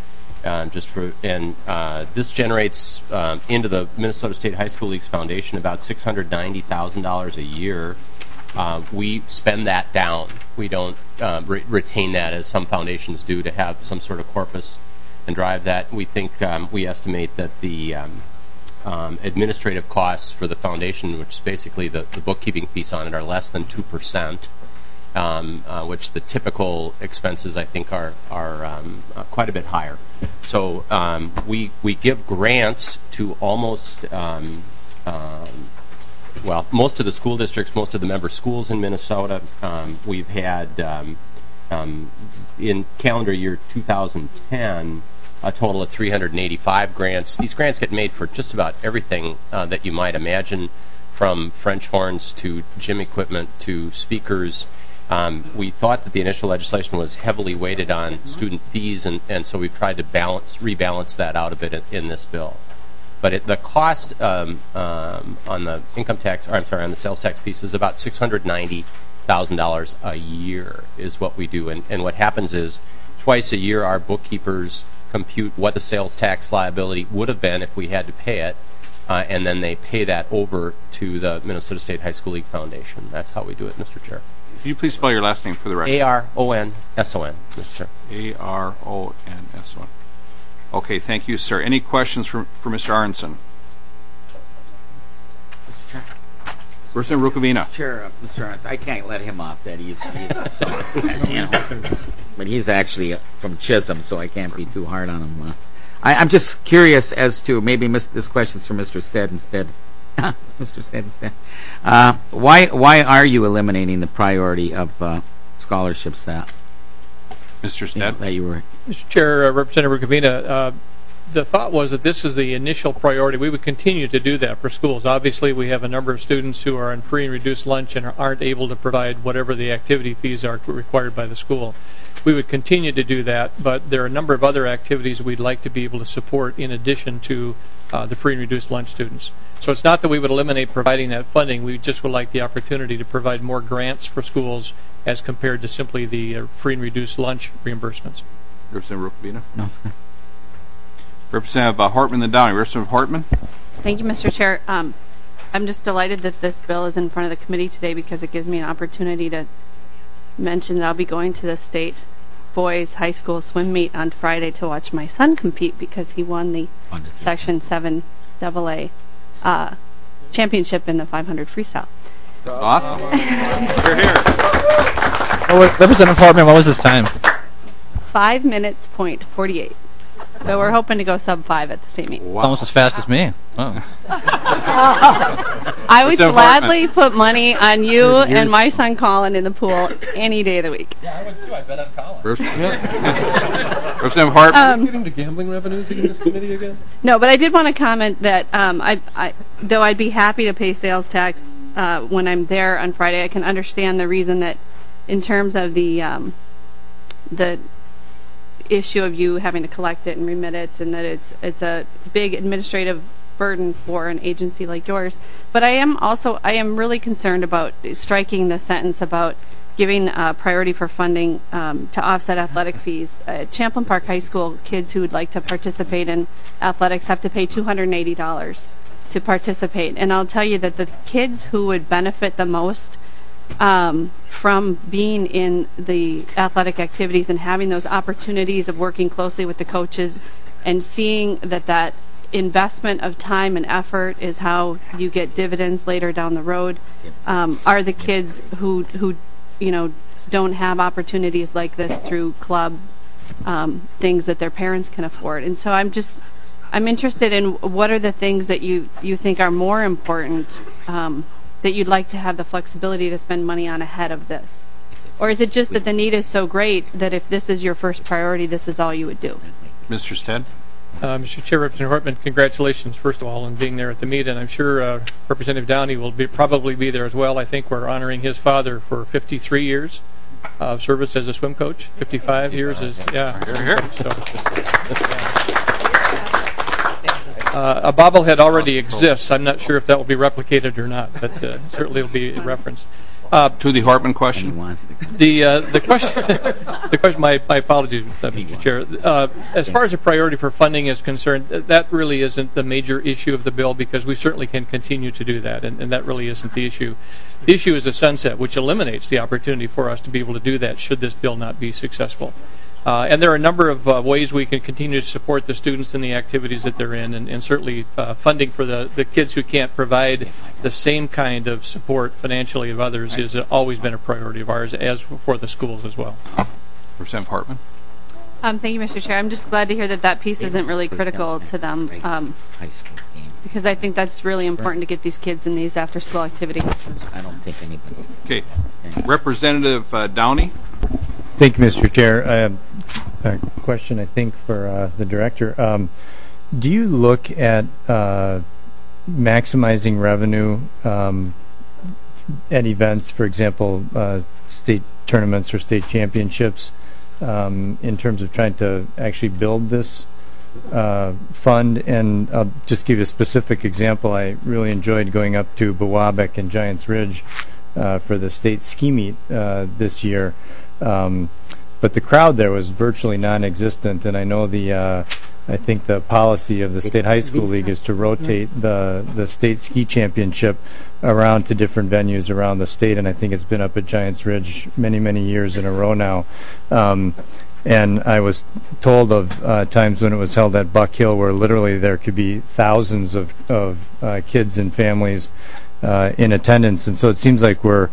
This generates into the Minnesota State High School League's foundation about $690,000 a year. We spend that down. We don't retain that as some foundations do to have some sort of corpus and drive that. We think we estimate that the administrative costs for the foundation, which is basically the bookkeeping piece on it, are less than 2%, which the typical expenses, I think, are quite a bit higher. So we give grants to almost, most of the school districts, most of the member schools in Minnesota. We've had, in calendar year 2010, a total of 385 grants. These grants get made for just about everything that you might imagine, from French horns to gym equipment to speakers. We thought that the initial legislation was heavily weighted on student fees, and so we've tried to rebalance that out a bit in this bill. But the cost on the income tax, or I'm sorry, on the sales tax piece is about $690,000 a year is what we do. And what happens is twice a year our bookkeepers compute what the sales tax liability would have been if we had to pay it, and then they pay that over to the Minnesota State High School League Foundation. That's how we do it, Mr. Chair. Can you please spell your last name for the record? A-R-O-N-S-O-N, Mr. Chair. A-R-O-N-S-O-N. Okay, thank you, sir. Any questions for Mr. Aronson? Mr. Chair. Representative Rukavina. Chair, Mr. Aronson, I can't let him off that easy. But he's actually from Chisholm, so I can't be too hard on him. I'm just curious as to, maybe this question's for Mr. Stead instead. Mr. Stead instead. Why are you eliminating the priority of scholarships that? Mr. Stead? That you were. Mr. Chair, Representative Rukavina, the thought was that this is the initial priority. We would continue to do that for schools. Obviously, we have a number of students who are on free and reduced lunch and aren't able to provide whatever the activity fees are required by the school. We would continue to do that, but there are a number of other activities we'd like to be able to support in addition to the free and reduced lunch students. So it's not that we would eliminate providing that funding. We just would like the opportunity to provide more grants for schools as compared to simply the free and reduced lunch reimbursements. Representative Rukavina. No, it's good. Representative Hartman and Downey. Representative Hartman. Thank you, Mr. Chair. I'm just delighted that this bill is in front of the committee today because it gives me an opportunity to mention that I'll be going to the state boys high school swim meet on Friday to watch my son compete because he won the Section 7 AA championship in the 500 freestyle. That's awesome. You're here. Representative Hartman, what was his time? 5 minutes, point 48. So we're hoping to go sub 5 at the state meet. Wow. It's almost as fast as me. Wow. I would gladly put money on you and my son Colin in the pool any day of the week. Yeah, I would too. I bet on Colin. Representative Hartman. Getting to gambling revenues in this committee again? No, but I did want to comment that though I'd be happy to pay sales tax when I'm there on Friday, I can understand the reason that in terms of the issue of you having to collect it and remit it, and that it's a big administrative burden for an agency like yours. But I am really concerned about striking the sentence about giving priority for funding to offset athletic fees. At Champlin Park High School, kids who would like to participate in athletics have to pay $280 to participate. And I'll tell you that the kids who would benefit the most from being in the athletic activities and having those opportunities of working closely with the coaches and seeing that investment of time and effort is how you get dividends later down the road are the kids who don't have opportunities like this through club things that their parents can afford. And so I'm interested in what are the things that you think are more important that you'd like to have the flexibility to spend money on ahead of this? Or is it just that the need is so great that if this is your first priority, this is all you would do? Mr. Stead. Mr. Chair, Representative Hartman, congratulations, first of all, on being there at the meet, and I'm sure Representative Downey will probably be there as well. I think we're honoring his father for 53 years of service as a swim coach, 55 years as, a bobblehead already exists. I'm not sure if that will be replicated or not, but certainly it will be referenced. To the Hartman question. The question. My apologies, Mr. Chair. As far as the priority for funding is concerned, that really isn't the major issue of the bill because we certainly can continue to do that, and that really isn't the issue. The issue is a sunset, which eliminates the opportunity for us to be able to do that should this bill not be successful. And there are a number of ways we can continue to support the students in the activities that they're in, and certainly funding for the kids who can't provide the same kind of support financially of others has always been a priority of ours, as for the schools as well. Representative Hartman. Thank you, Mr. Chair. I'm just glad to hear that piece isn't really critical to them, because I think that's really important to get these kids in these after-school activities. I don't think anybody. Okay. Representative Downey. Thank you, Mr. Chair. I have a question, I think, for the director. Do you look at maximizing revenue at events, for example, state tournaments or state championships, in terms of trying to actually build this fund, and I'll just give you a specific example. I really enjoyed going up to Biwabik and Giants Ridge for the state ski meet this year. But the crowd there was virtually non-existent, and I know I think the policy of the State High School League is to rotate the state ski championship around to different venues around the state, and I think it's been up at Giants Ridge many, many years in a row now. And I was told of times when it was held at Buck Hill where literally there could be thousands of kids and families in attendance, and so it seems like we're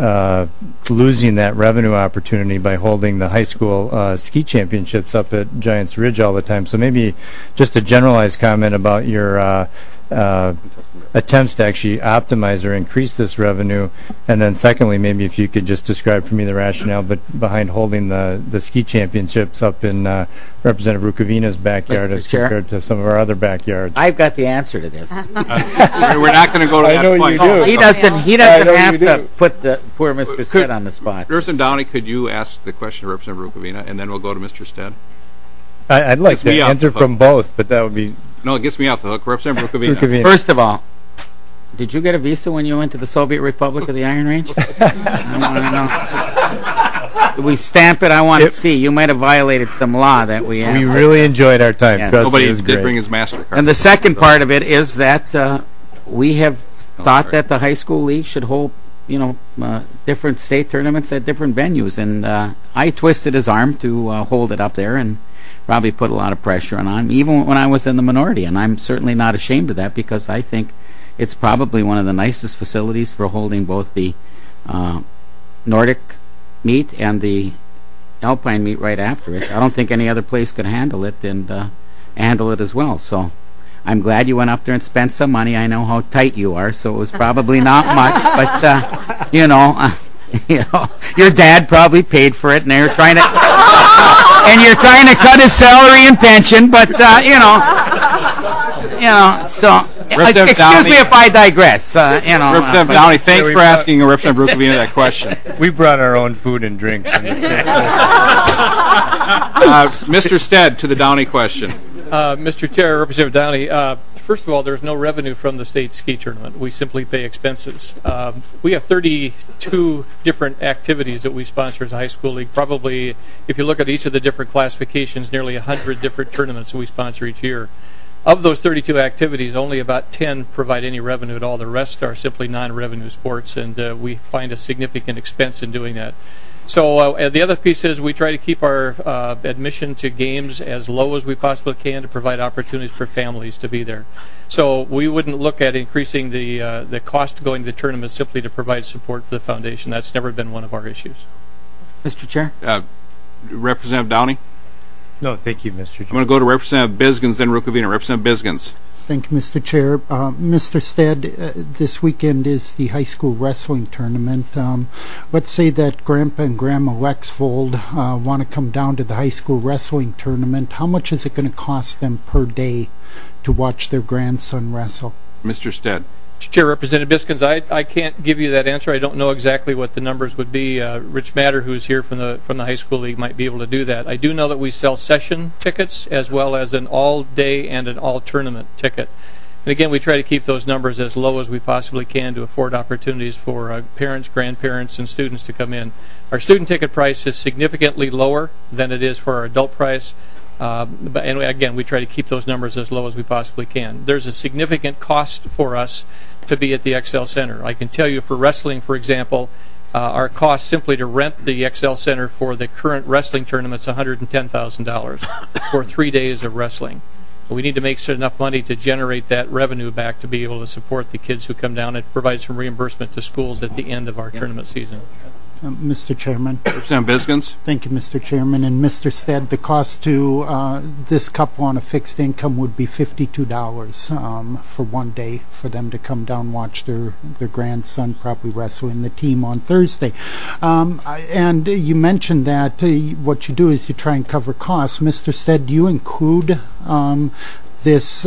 losing that revenue opportunity by holding the high school ski championships up at Giants Ridge all the time. So maybe just a generalized comment about your attempts to actually optimize or increase this revenue, and then secondly, maybe if you could just describe for me the rationale behind holding the ski championships up in Representative Rukavina's backyard as compared to some of our other backyards. I've got the answer to this. We're not going to go to that point. You do. He doesn't have to put the poor Mr. Stead on the spot. Representative Downey, could you ask the question to Representative Rukavina, and then we'll go to Mr. Stead? I'd like to answer from both, but that would be... No, it gets me off the hook. Representative Rukavina. First of all, did you get a visa when you went to the Soviet Republic of the Iron Range? I want to know. Did we stamp it? I want to see. You might have violated some law that we have. We really enjoyed our time. Yeah. Nobody did bring his MasterCard. And the second part of it is that we have thought that the high school league should hold, different state tournaments at different venues, and I twisted his arm to hold it up there and probably put a lot of pressure on him, even when I was in the minority, and I'm certainly not ashamed of that because I think it's probably one of the nicest facilities for holding both the Nordic meet and the Alpine meet right after it. I don't think any other place could handle it and handle it as well. So I'm glad you went up there and spent some money. I know how tight you are, so it was probably not much, but your dad probably paid for it, and they're trying to, and you're trying to cut his salary and pension, but So excuse me if I digress. Representative Downey, thanks for asking Representative Rukavina that question. We brought our own food and drink. Mr. Stead, to the Downey question. Mr. Chair, Representative Downey, first of all, there's no revenue from the state ski tournament. We simply pay expenses. We have 32 different activities that we sponsor as a high school league. Probably, if you look at each of the different classifications, nearly 100 different tournaments that we sponsor each year. Of those 32 activities, only about 10 provide any revenue at all. The rest are simply non-revenue sports, and we find a significant expense in doing that. So the other piece is we try to keep our admission to games as low as we possibly can to provide opportunities for families to be there. So we wouldn't look at increasing the cost going to the tournament simply to provide support for the foundation. That's never been one of our issues. Mr. Chair? Representative Downey? No, thank you, Mr. Chair. I'm going to go to Representative Bisgans, then Rukavina. Representative Bisgans. Thank you, Mr. Chair. Mr. Stead, this weekend is the high school wrestling tournament. Let's say that Grandpa and Grandma Wexfold want to come down to the high school wrestling tournament. How much is it going to cost them per day to watch their grandson wrestle? Mr. Stead. Chair, Representative Biskins, I can't give you that answer. I don't know exactly what the numbers would be. Rich Matter, who's here from the high school league, might be able to do that. I do know that we sell session tickets as well as an all-day and an all-tournament ticket. And again, we try to keep those numbers as low as we possibly can to afford opportunities for parents, grandparents, and students to come in. Our student ticket price is significantly lower than it is for our adult price. And again, we try to keep those numbers as low as we possibly can. There's a significant cost for us to be at the XL Center. I can tell you for wrestling, for example, our cost simply to rent the XL Center for the current wrestling tournament is $110,000 for 3 days of wrestling. We need to make enough money to generate that revenue back to be able to support the kids who come down and provide some reimbursement to schools at the end of our tournament season. Mr. Chairman. Representative Biskins. Thank you, Mr. Chairman. And Mr. Stead, the cost to this couple on a fixed income would be $52 for 1 day for them to come down, watch their grandson probably wrestle in the team on Thursday. And you mentioned that what you do is you try and cover costs. Mr. Stead, do you include this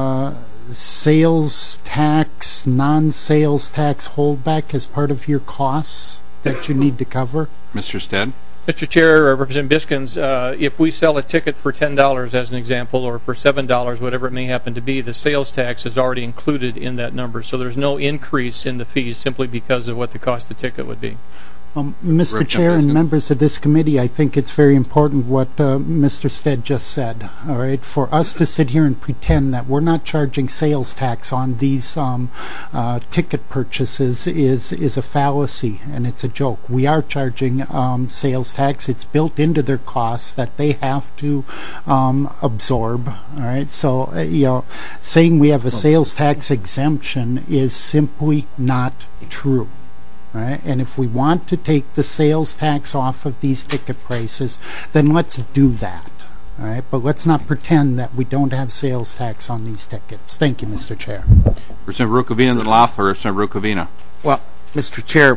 sales tax, non-sales tax holdback as part of your costs that you need to cover? Mr. Stead? Mr. Chair, or Representative Biskins, if we sell a ticket for $10 as an example, or for $7, whatever it may happen to be, the sales tax is already included in that number. So there's no increase in the fees simply because of what the cost of the ticket would be. Mr. Chair and members of this committee, I think it's very important what Mr. Stead just said. All right, for us to sit here and pretend that we're not charging sales tax on these ticket purchases is a fallacy, and it's a joke. We are charging sales tax. It's built into their costs that they have to absorb. All right, so saying we have a sales tax exemption is simply not true. Right? And if we want to take the sales tax off of these ticket prices, then let's do that. All right? But let's not pretend that we don't have sales tax on these tickets. Thank you, Mr. Chair. Representative Rukavina, then Loeffler. Representative Rukavina. Well, Mr. Chair,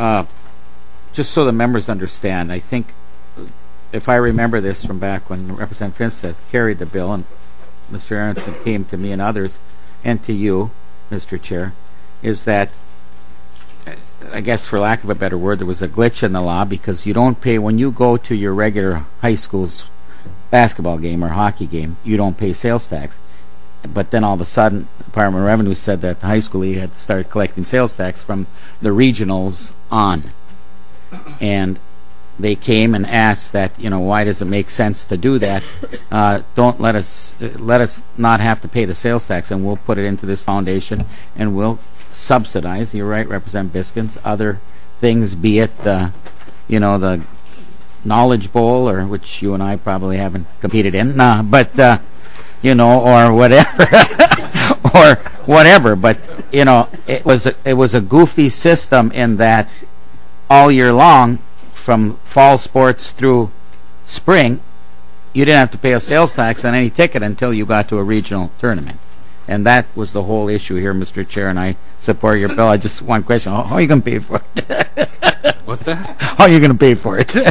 just so the members understand, I think if I remember this from back when Representative Finstad carried the bill and Mr. Aronson came to me and others, and to you, Mr. Chair, is that I guess for lack of a better word, there was a glitch in the law because you don't pay when you go to your regular high school's basketball game or hockey game, you don't pay sales tax. But then all of a sudden, the Department of Revenue said that the high school league had to start collecting sales tax from the regionals on. And they came and asked that, why does it make sense to do that? Don't let us not have to pay the sales tax, and we'll put it into this foundation, and we'll subsidize, you're right, Representative Biskins, other things, be it the Knowledge Bowl, or which you and I probably haven't competed in, but or whatever, or whatever. But it was a goofy system in that all year long, from fall sports through spring, you didn't have to pay a sales tax on any ticket until you got to a regional tournament. And that was the whole issue here, Mr. Chair, and I support your bill. I just one question. How are you going to pay for it? What's that? How are you going to pay for it?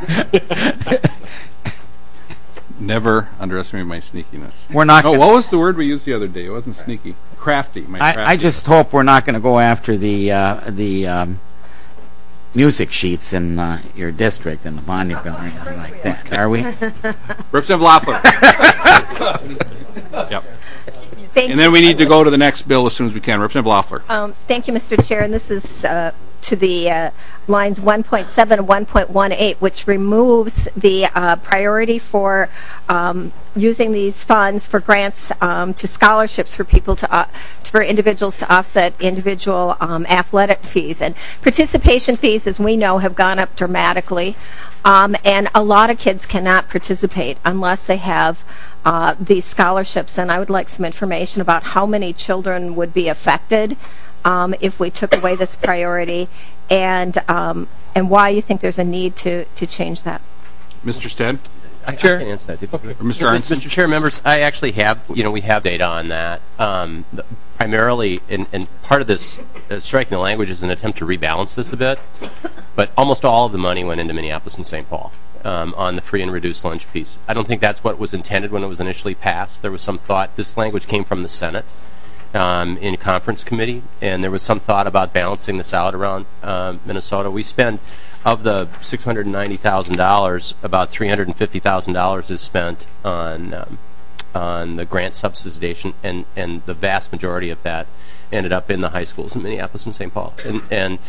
Never underestimate my sneakiness. We're not. What was the word we used the other day? It wasn't sneaky. Crafty. I just hope we're not going to go after the music sheets in your district in the Bonneville or anything like that, are we? Representative Loeffler. Yep. And then we need to go to the next bill as soon as we can. Representative Loeffler. Thank you, Mr. Chair. And this is to the lines 1.7 and 1.18, which removes the priority for using these funds for grants to scholarships for people for individuals to offset individual athletic fees. And participation fees, as we know, have gone up dramatically. And a lot of kids cannot participate unless they have these scholarships. And I would like some information about how many children would be affected if we took away this priority, and why you think there's a need to change that. Mr. Stead? Chair. Mr. Aronson? Mr. Chair, members, I actually have, we have data on that. Primarily, and part of this striking the language is an attempt to rebalance this a bit, but almost all of the money went into Minneapolis and St. Paul on the free and reduced lunch piece. I don't think that's what was intended when it was initially passed. There was some thought, this language came from the Senate in conference committee, and there was some thought about balancing this out around Minnesota. We spend, of the $690,000, about $350,000 is spent on the grant subsidization, and the vast majority of that ended up in the high schools in Minneapolis and St. Paul. And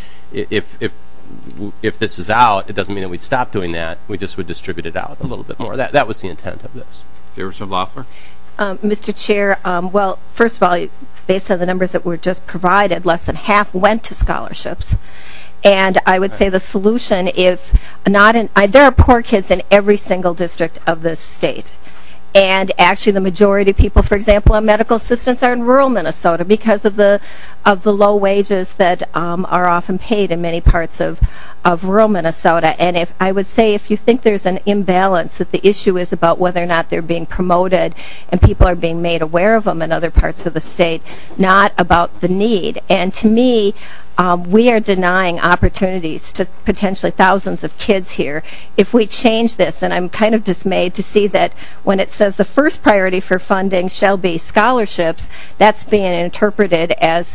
if this is out, it doesn't mean that we'd stop doing that. We just would distribute it out a little bit more. That was the intent of this. Representative Loeffler? Mr. Chair, well, first of all, based on the numbers that were just provided, less than half went to scholarships. And I would say the solution, if not there are poor kids in every single district of this state. And actually, the majority of people, for example, medical assistants are in rural Minnesota because of the low wages that are often paid in many parts of rural Minnesota. And I would say if you think there's an imbalance, that the issue is about whether or not they're being promoted and people are being made aware of them in other parts of the state, not about the need. And to me, we are denying opportunities to potentially thousands of kids here if we change this. And I'm kind of dismayed to see that when it says the first priority for funding shall be scholarships, that's being interpreted as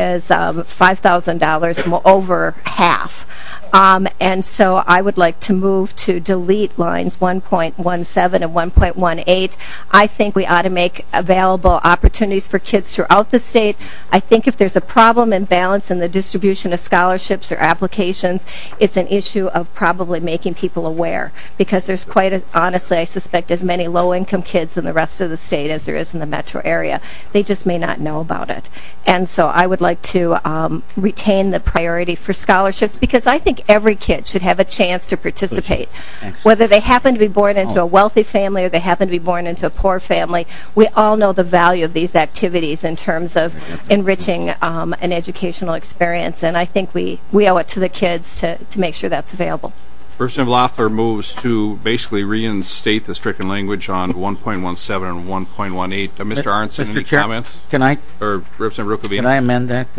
$5,000 over half. And so I would like to move to delete lines 1.17 and 1.18. I think we ought to make available opportunities for kids throughout the state. I think if there's a problem and balance in the distribution of scholarships or applications, it's an issue of probably making people aware, because there's honestly, I suspect, as many low-income kids in the rest of the state as there is in the metro area. They just may not know about it. And so I would like to retain the priority for scholarships, because I think every kid should have a chance to participate. Whether they happen to be born into a wealthy family or they happen to be born into a poor family, we all know the value of these activities in terms of enriching an educational experience, and I think we owe it to the kids to make sure that's available. Representative Loeffler moves to basically reinstate the stricken language on 1.17 and 1.18. Mr. Arnson, any comments? Can I? Or Representative Rukavina? Can I amend that?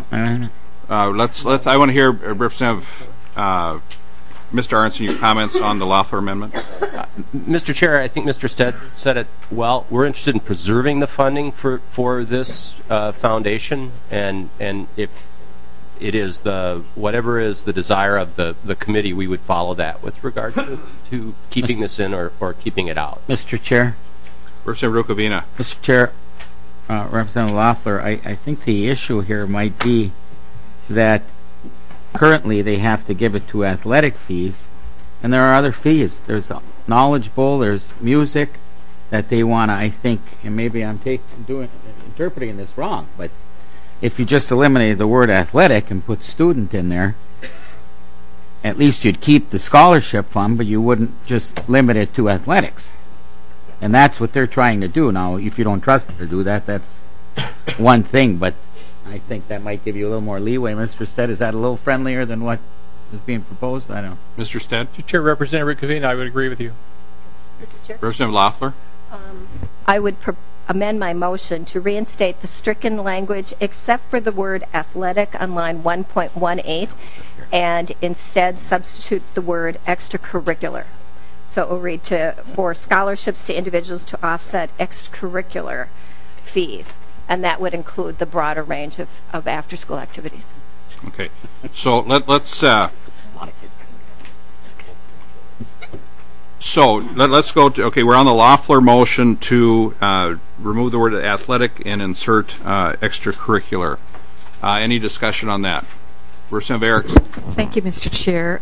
I want to hear Representative Mr. Arnson, your comments on the Loeffler amendment. Mr. Chair, I think Mr. Stead said it well. We're interested in preserving the funding for this foundation, and if it is whatever is the desire of the committee, we would follow that with regard to keeping this in or keeping it out. Mr. Chair. Representative Rukavina. Mr. Chair, Representative Loeffler, I think the issue here might be that currently they have to give it to athletic fees, and there are other fees. There's the Knowledge Bowl, there's music that they want to, I think, and maybe I'm interpreting this wrong, but if you just eliminated the word athletic and put student in there, at least you'd keep the scholarship fund, but you wouldn't just limit it to athletics. And that's what they're trying to do. Now, if you don't trust them to do that, that's one thing, but I think that might give you a little more leeway. Mr. Stead, is that a little friendlier than what is being proposed? I don't know. Mr. Stead? Mr. Chair, Representative Rukavina, I would agree with you. Mr. Chair? Representative Loeffler? I would amend my motion to reinstate the stricken language except for the word athletic on line 1.18 and instead substitute the word extracurricular. So it will read for scholarships to individuals to offset extracurricular fees, and that would include the broader range of after-school activities. Okay. So let's go to, okay, we're on the Loeffler motion to remove the word athletic and insert extracurricular. Any discussion on that? Representative Erickson. Thank you, Mr. Chair.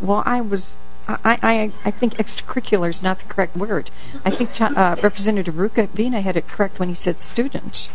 I think extracurricular is not the correct word. I think Representative Rukavina had it correct when he said student.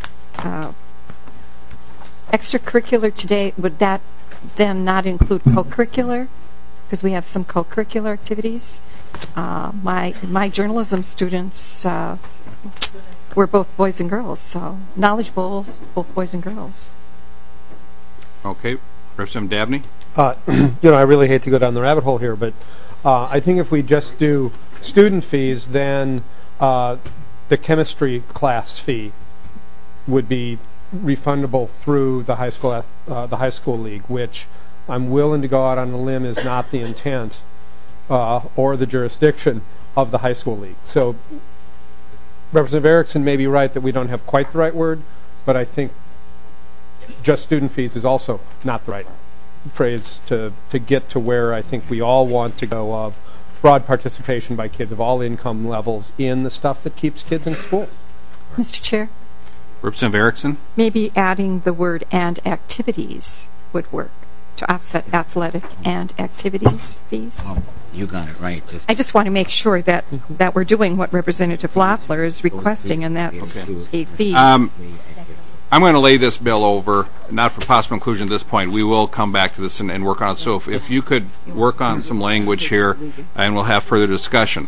Extracurricular today, would that then not include co-curricular? Because we have some co-curricular activities. My journalism students were both boys and girls, so Knowledge Bowls, both boys and girls. Okay. Representative Dabney? I really hate to go down the rabbit hole here, but I think if we just do student fees, then the chemistry class fee would be refundable through the high school league, which I'm willing to go out on a limb is not the intent or the jurisdiction of the high school league. So Representative Erickson may be right that we don't have quite the right word, but I think just student fees is also not the right phrase to get to where I think we all want to go of broad participation by kids of all income levels in the stuff that keeps kids in school. Mr. Chair? Representative Erickson? Maybe adding the word and activities would work to offset athletic and activities fees. Oh, you got it right. I just want to make sure that we're doing what Representative Loeffler is requesting, and that's a fee. I'm going to lay this bill over, not for possible inclusion at this point. We will come back to this and work on it. So if you could work on some language here, and we'll have further discussion.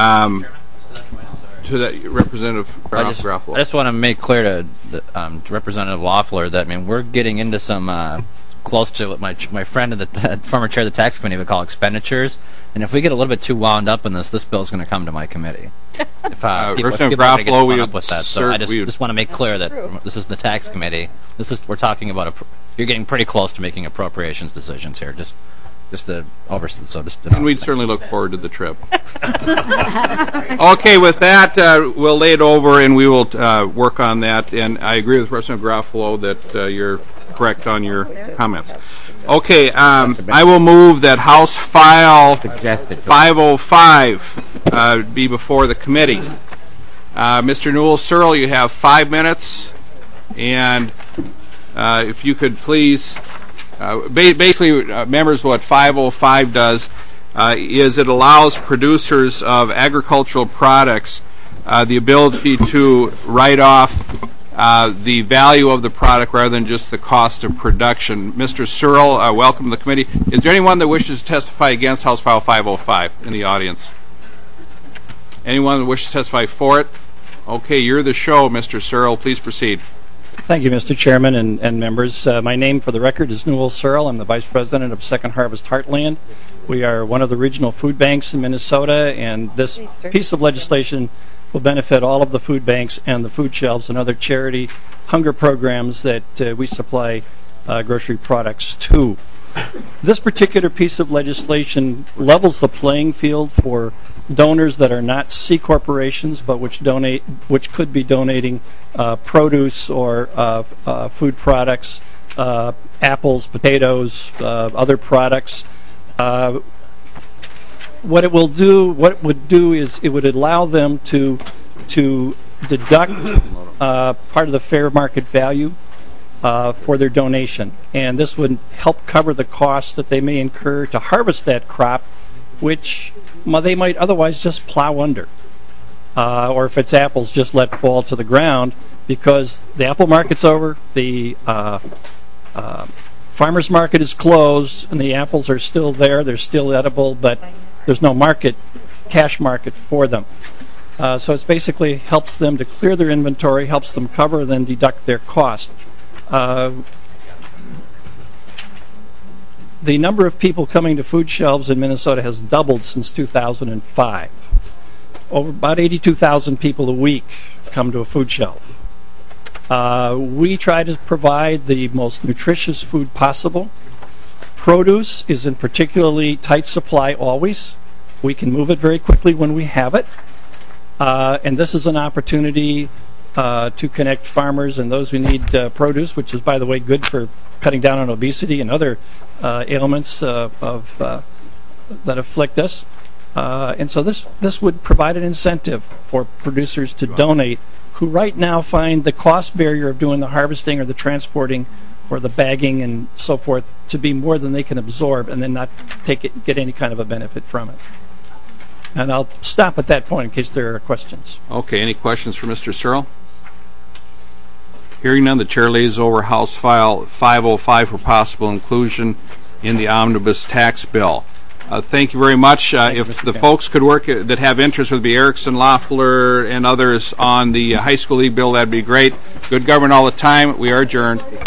To that, Representative Garofalo. I just want to make clear to Representative Loeffler that we're getting into some close to what my friend and the former chair of the tax committee would call expenditures. And if we get a little bit too wound up in this bill is going to come to my committee. If Representative Garofalo, up with that. So I just want to make clear that this is the tax committee. We're talking about you're getting pretty close to making appropriations decisions here. Just to and we'd certainly look forward to the trip. Okay, with that, we'll lay it over and we will work on that. And I agree with Representative Garofalo that you're correct on your comments. Okay, I will move that House File 505 be before the committee. Mr. Newell Searle, you have 5 minutes, and if you could please. Basically, members, what 505 does is it allows producers of agricultural products the ability to write off the value of the product rather than just the cost of production. Mr. Searle, welcome to the committee. Is there anyone that wishes to testify against House File 505 in the audience? Anyone that wishes to testify for it? Okay, you're the show, Mr. Searle. Please proceed. Thank you, Mr. Chairman and members. My name, for the record, is Newell Searle. I'm the Vice President of Second Harvest Heartland. We are one of the regional food banks in Minnesota, and this piece of legislation will benefit all of the food banks and the food shelves and other charity hunger programs that we supply grocery products to. This particular piece of legislation levels the playing field for donors that are not C corporations, but which could be donating produce or food products, apples, potatoes, other products. What it would do is it would allow them to deduct part of the fair market value for their donation, and this would help cover the costs that they may incur to harvest that crop, which they might otherwise just plow under, or if it's apples, just let fall to the ground, because the apple market's over, the farmer's market is closed, and the apples are still there. They're still edible, but there's no cash market for them. So it basically helps them to clear their inventory, helps them cover, then deduct their cost. The number of people coming to food shelves in Minnesota has doubled since 2005. Over about 82,000 people a week come to a food shelf. We try to provide the most nutritious food possible. Produce is in particularly tight supply always. We can move it very quickly when we have it. And this is an opportunity to connect farmers and those who need produce, which is, by the way, good for cutting down on obesity and other ailments that afflict us. And so this would provide an incentive for producers to donate who right now find the cost barrier of doing the harvesting or the transporting or the bagging and so forth to be more than they can absorb, and then not get any kind of a benefit from it. And I'll stop at that point in case there are questions. Okay, any questions for Mr. Searle? Hearing none, the chair lays over House File 505 for possible inclusion in the omnibus tax bill. Thank you very much. If the folks could work that have interest would be Erickson, Loeffler, and others on the high school league bill, that'd be great. Good government all the time. We are adjourned.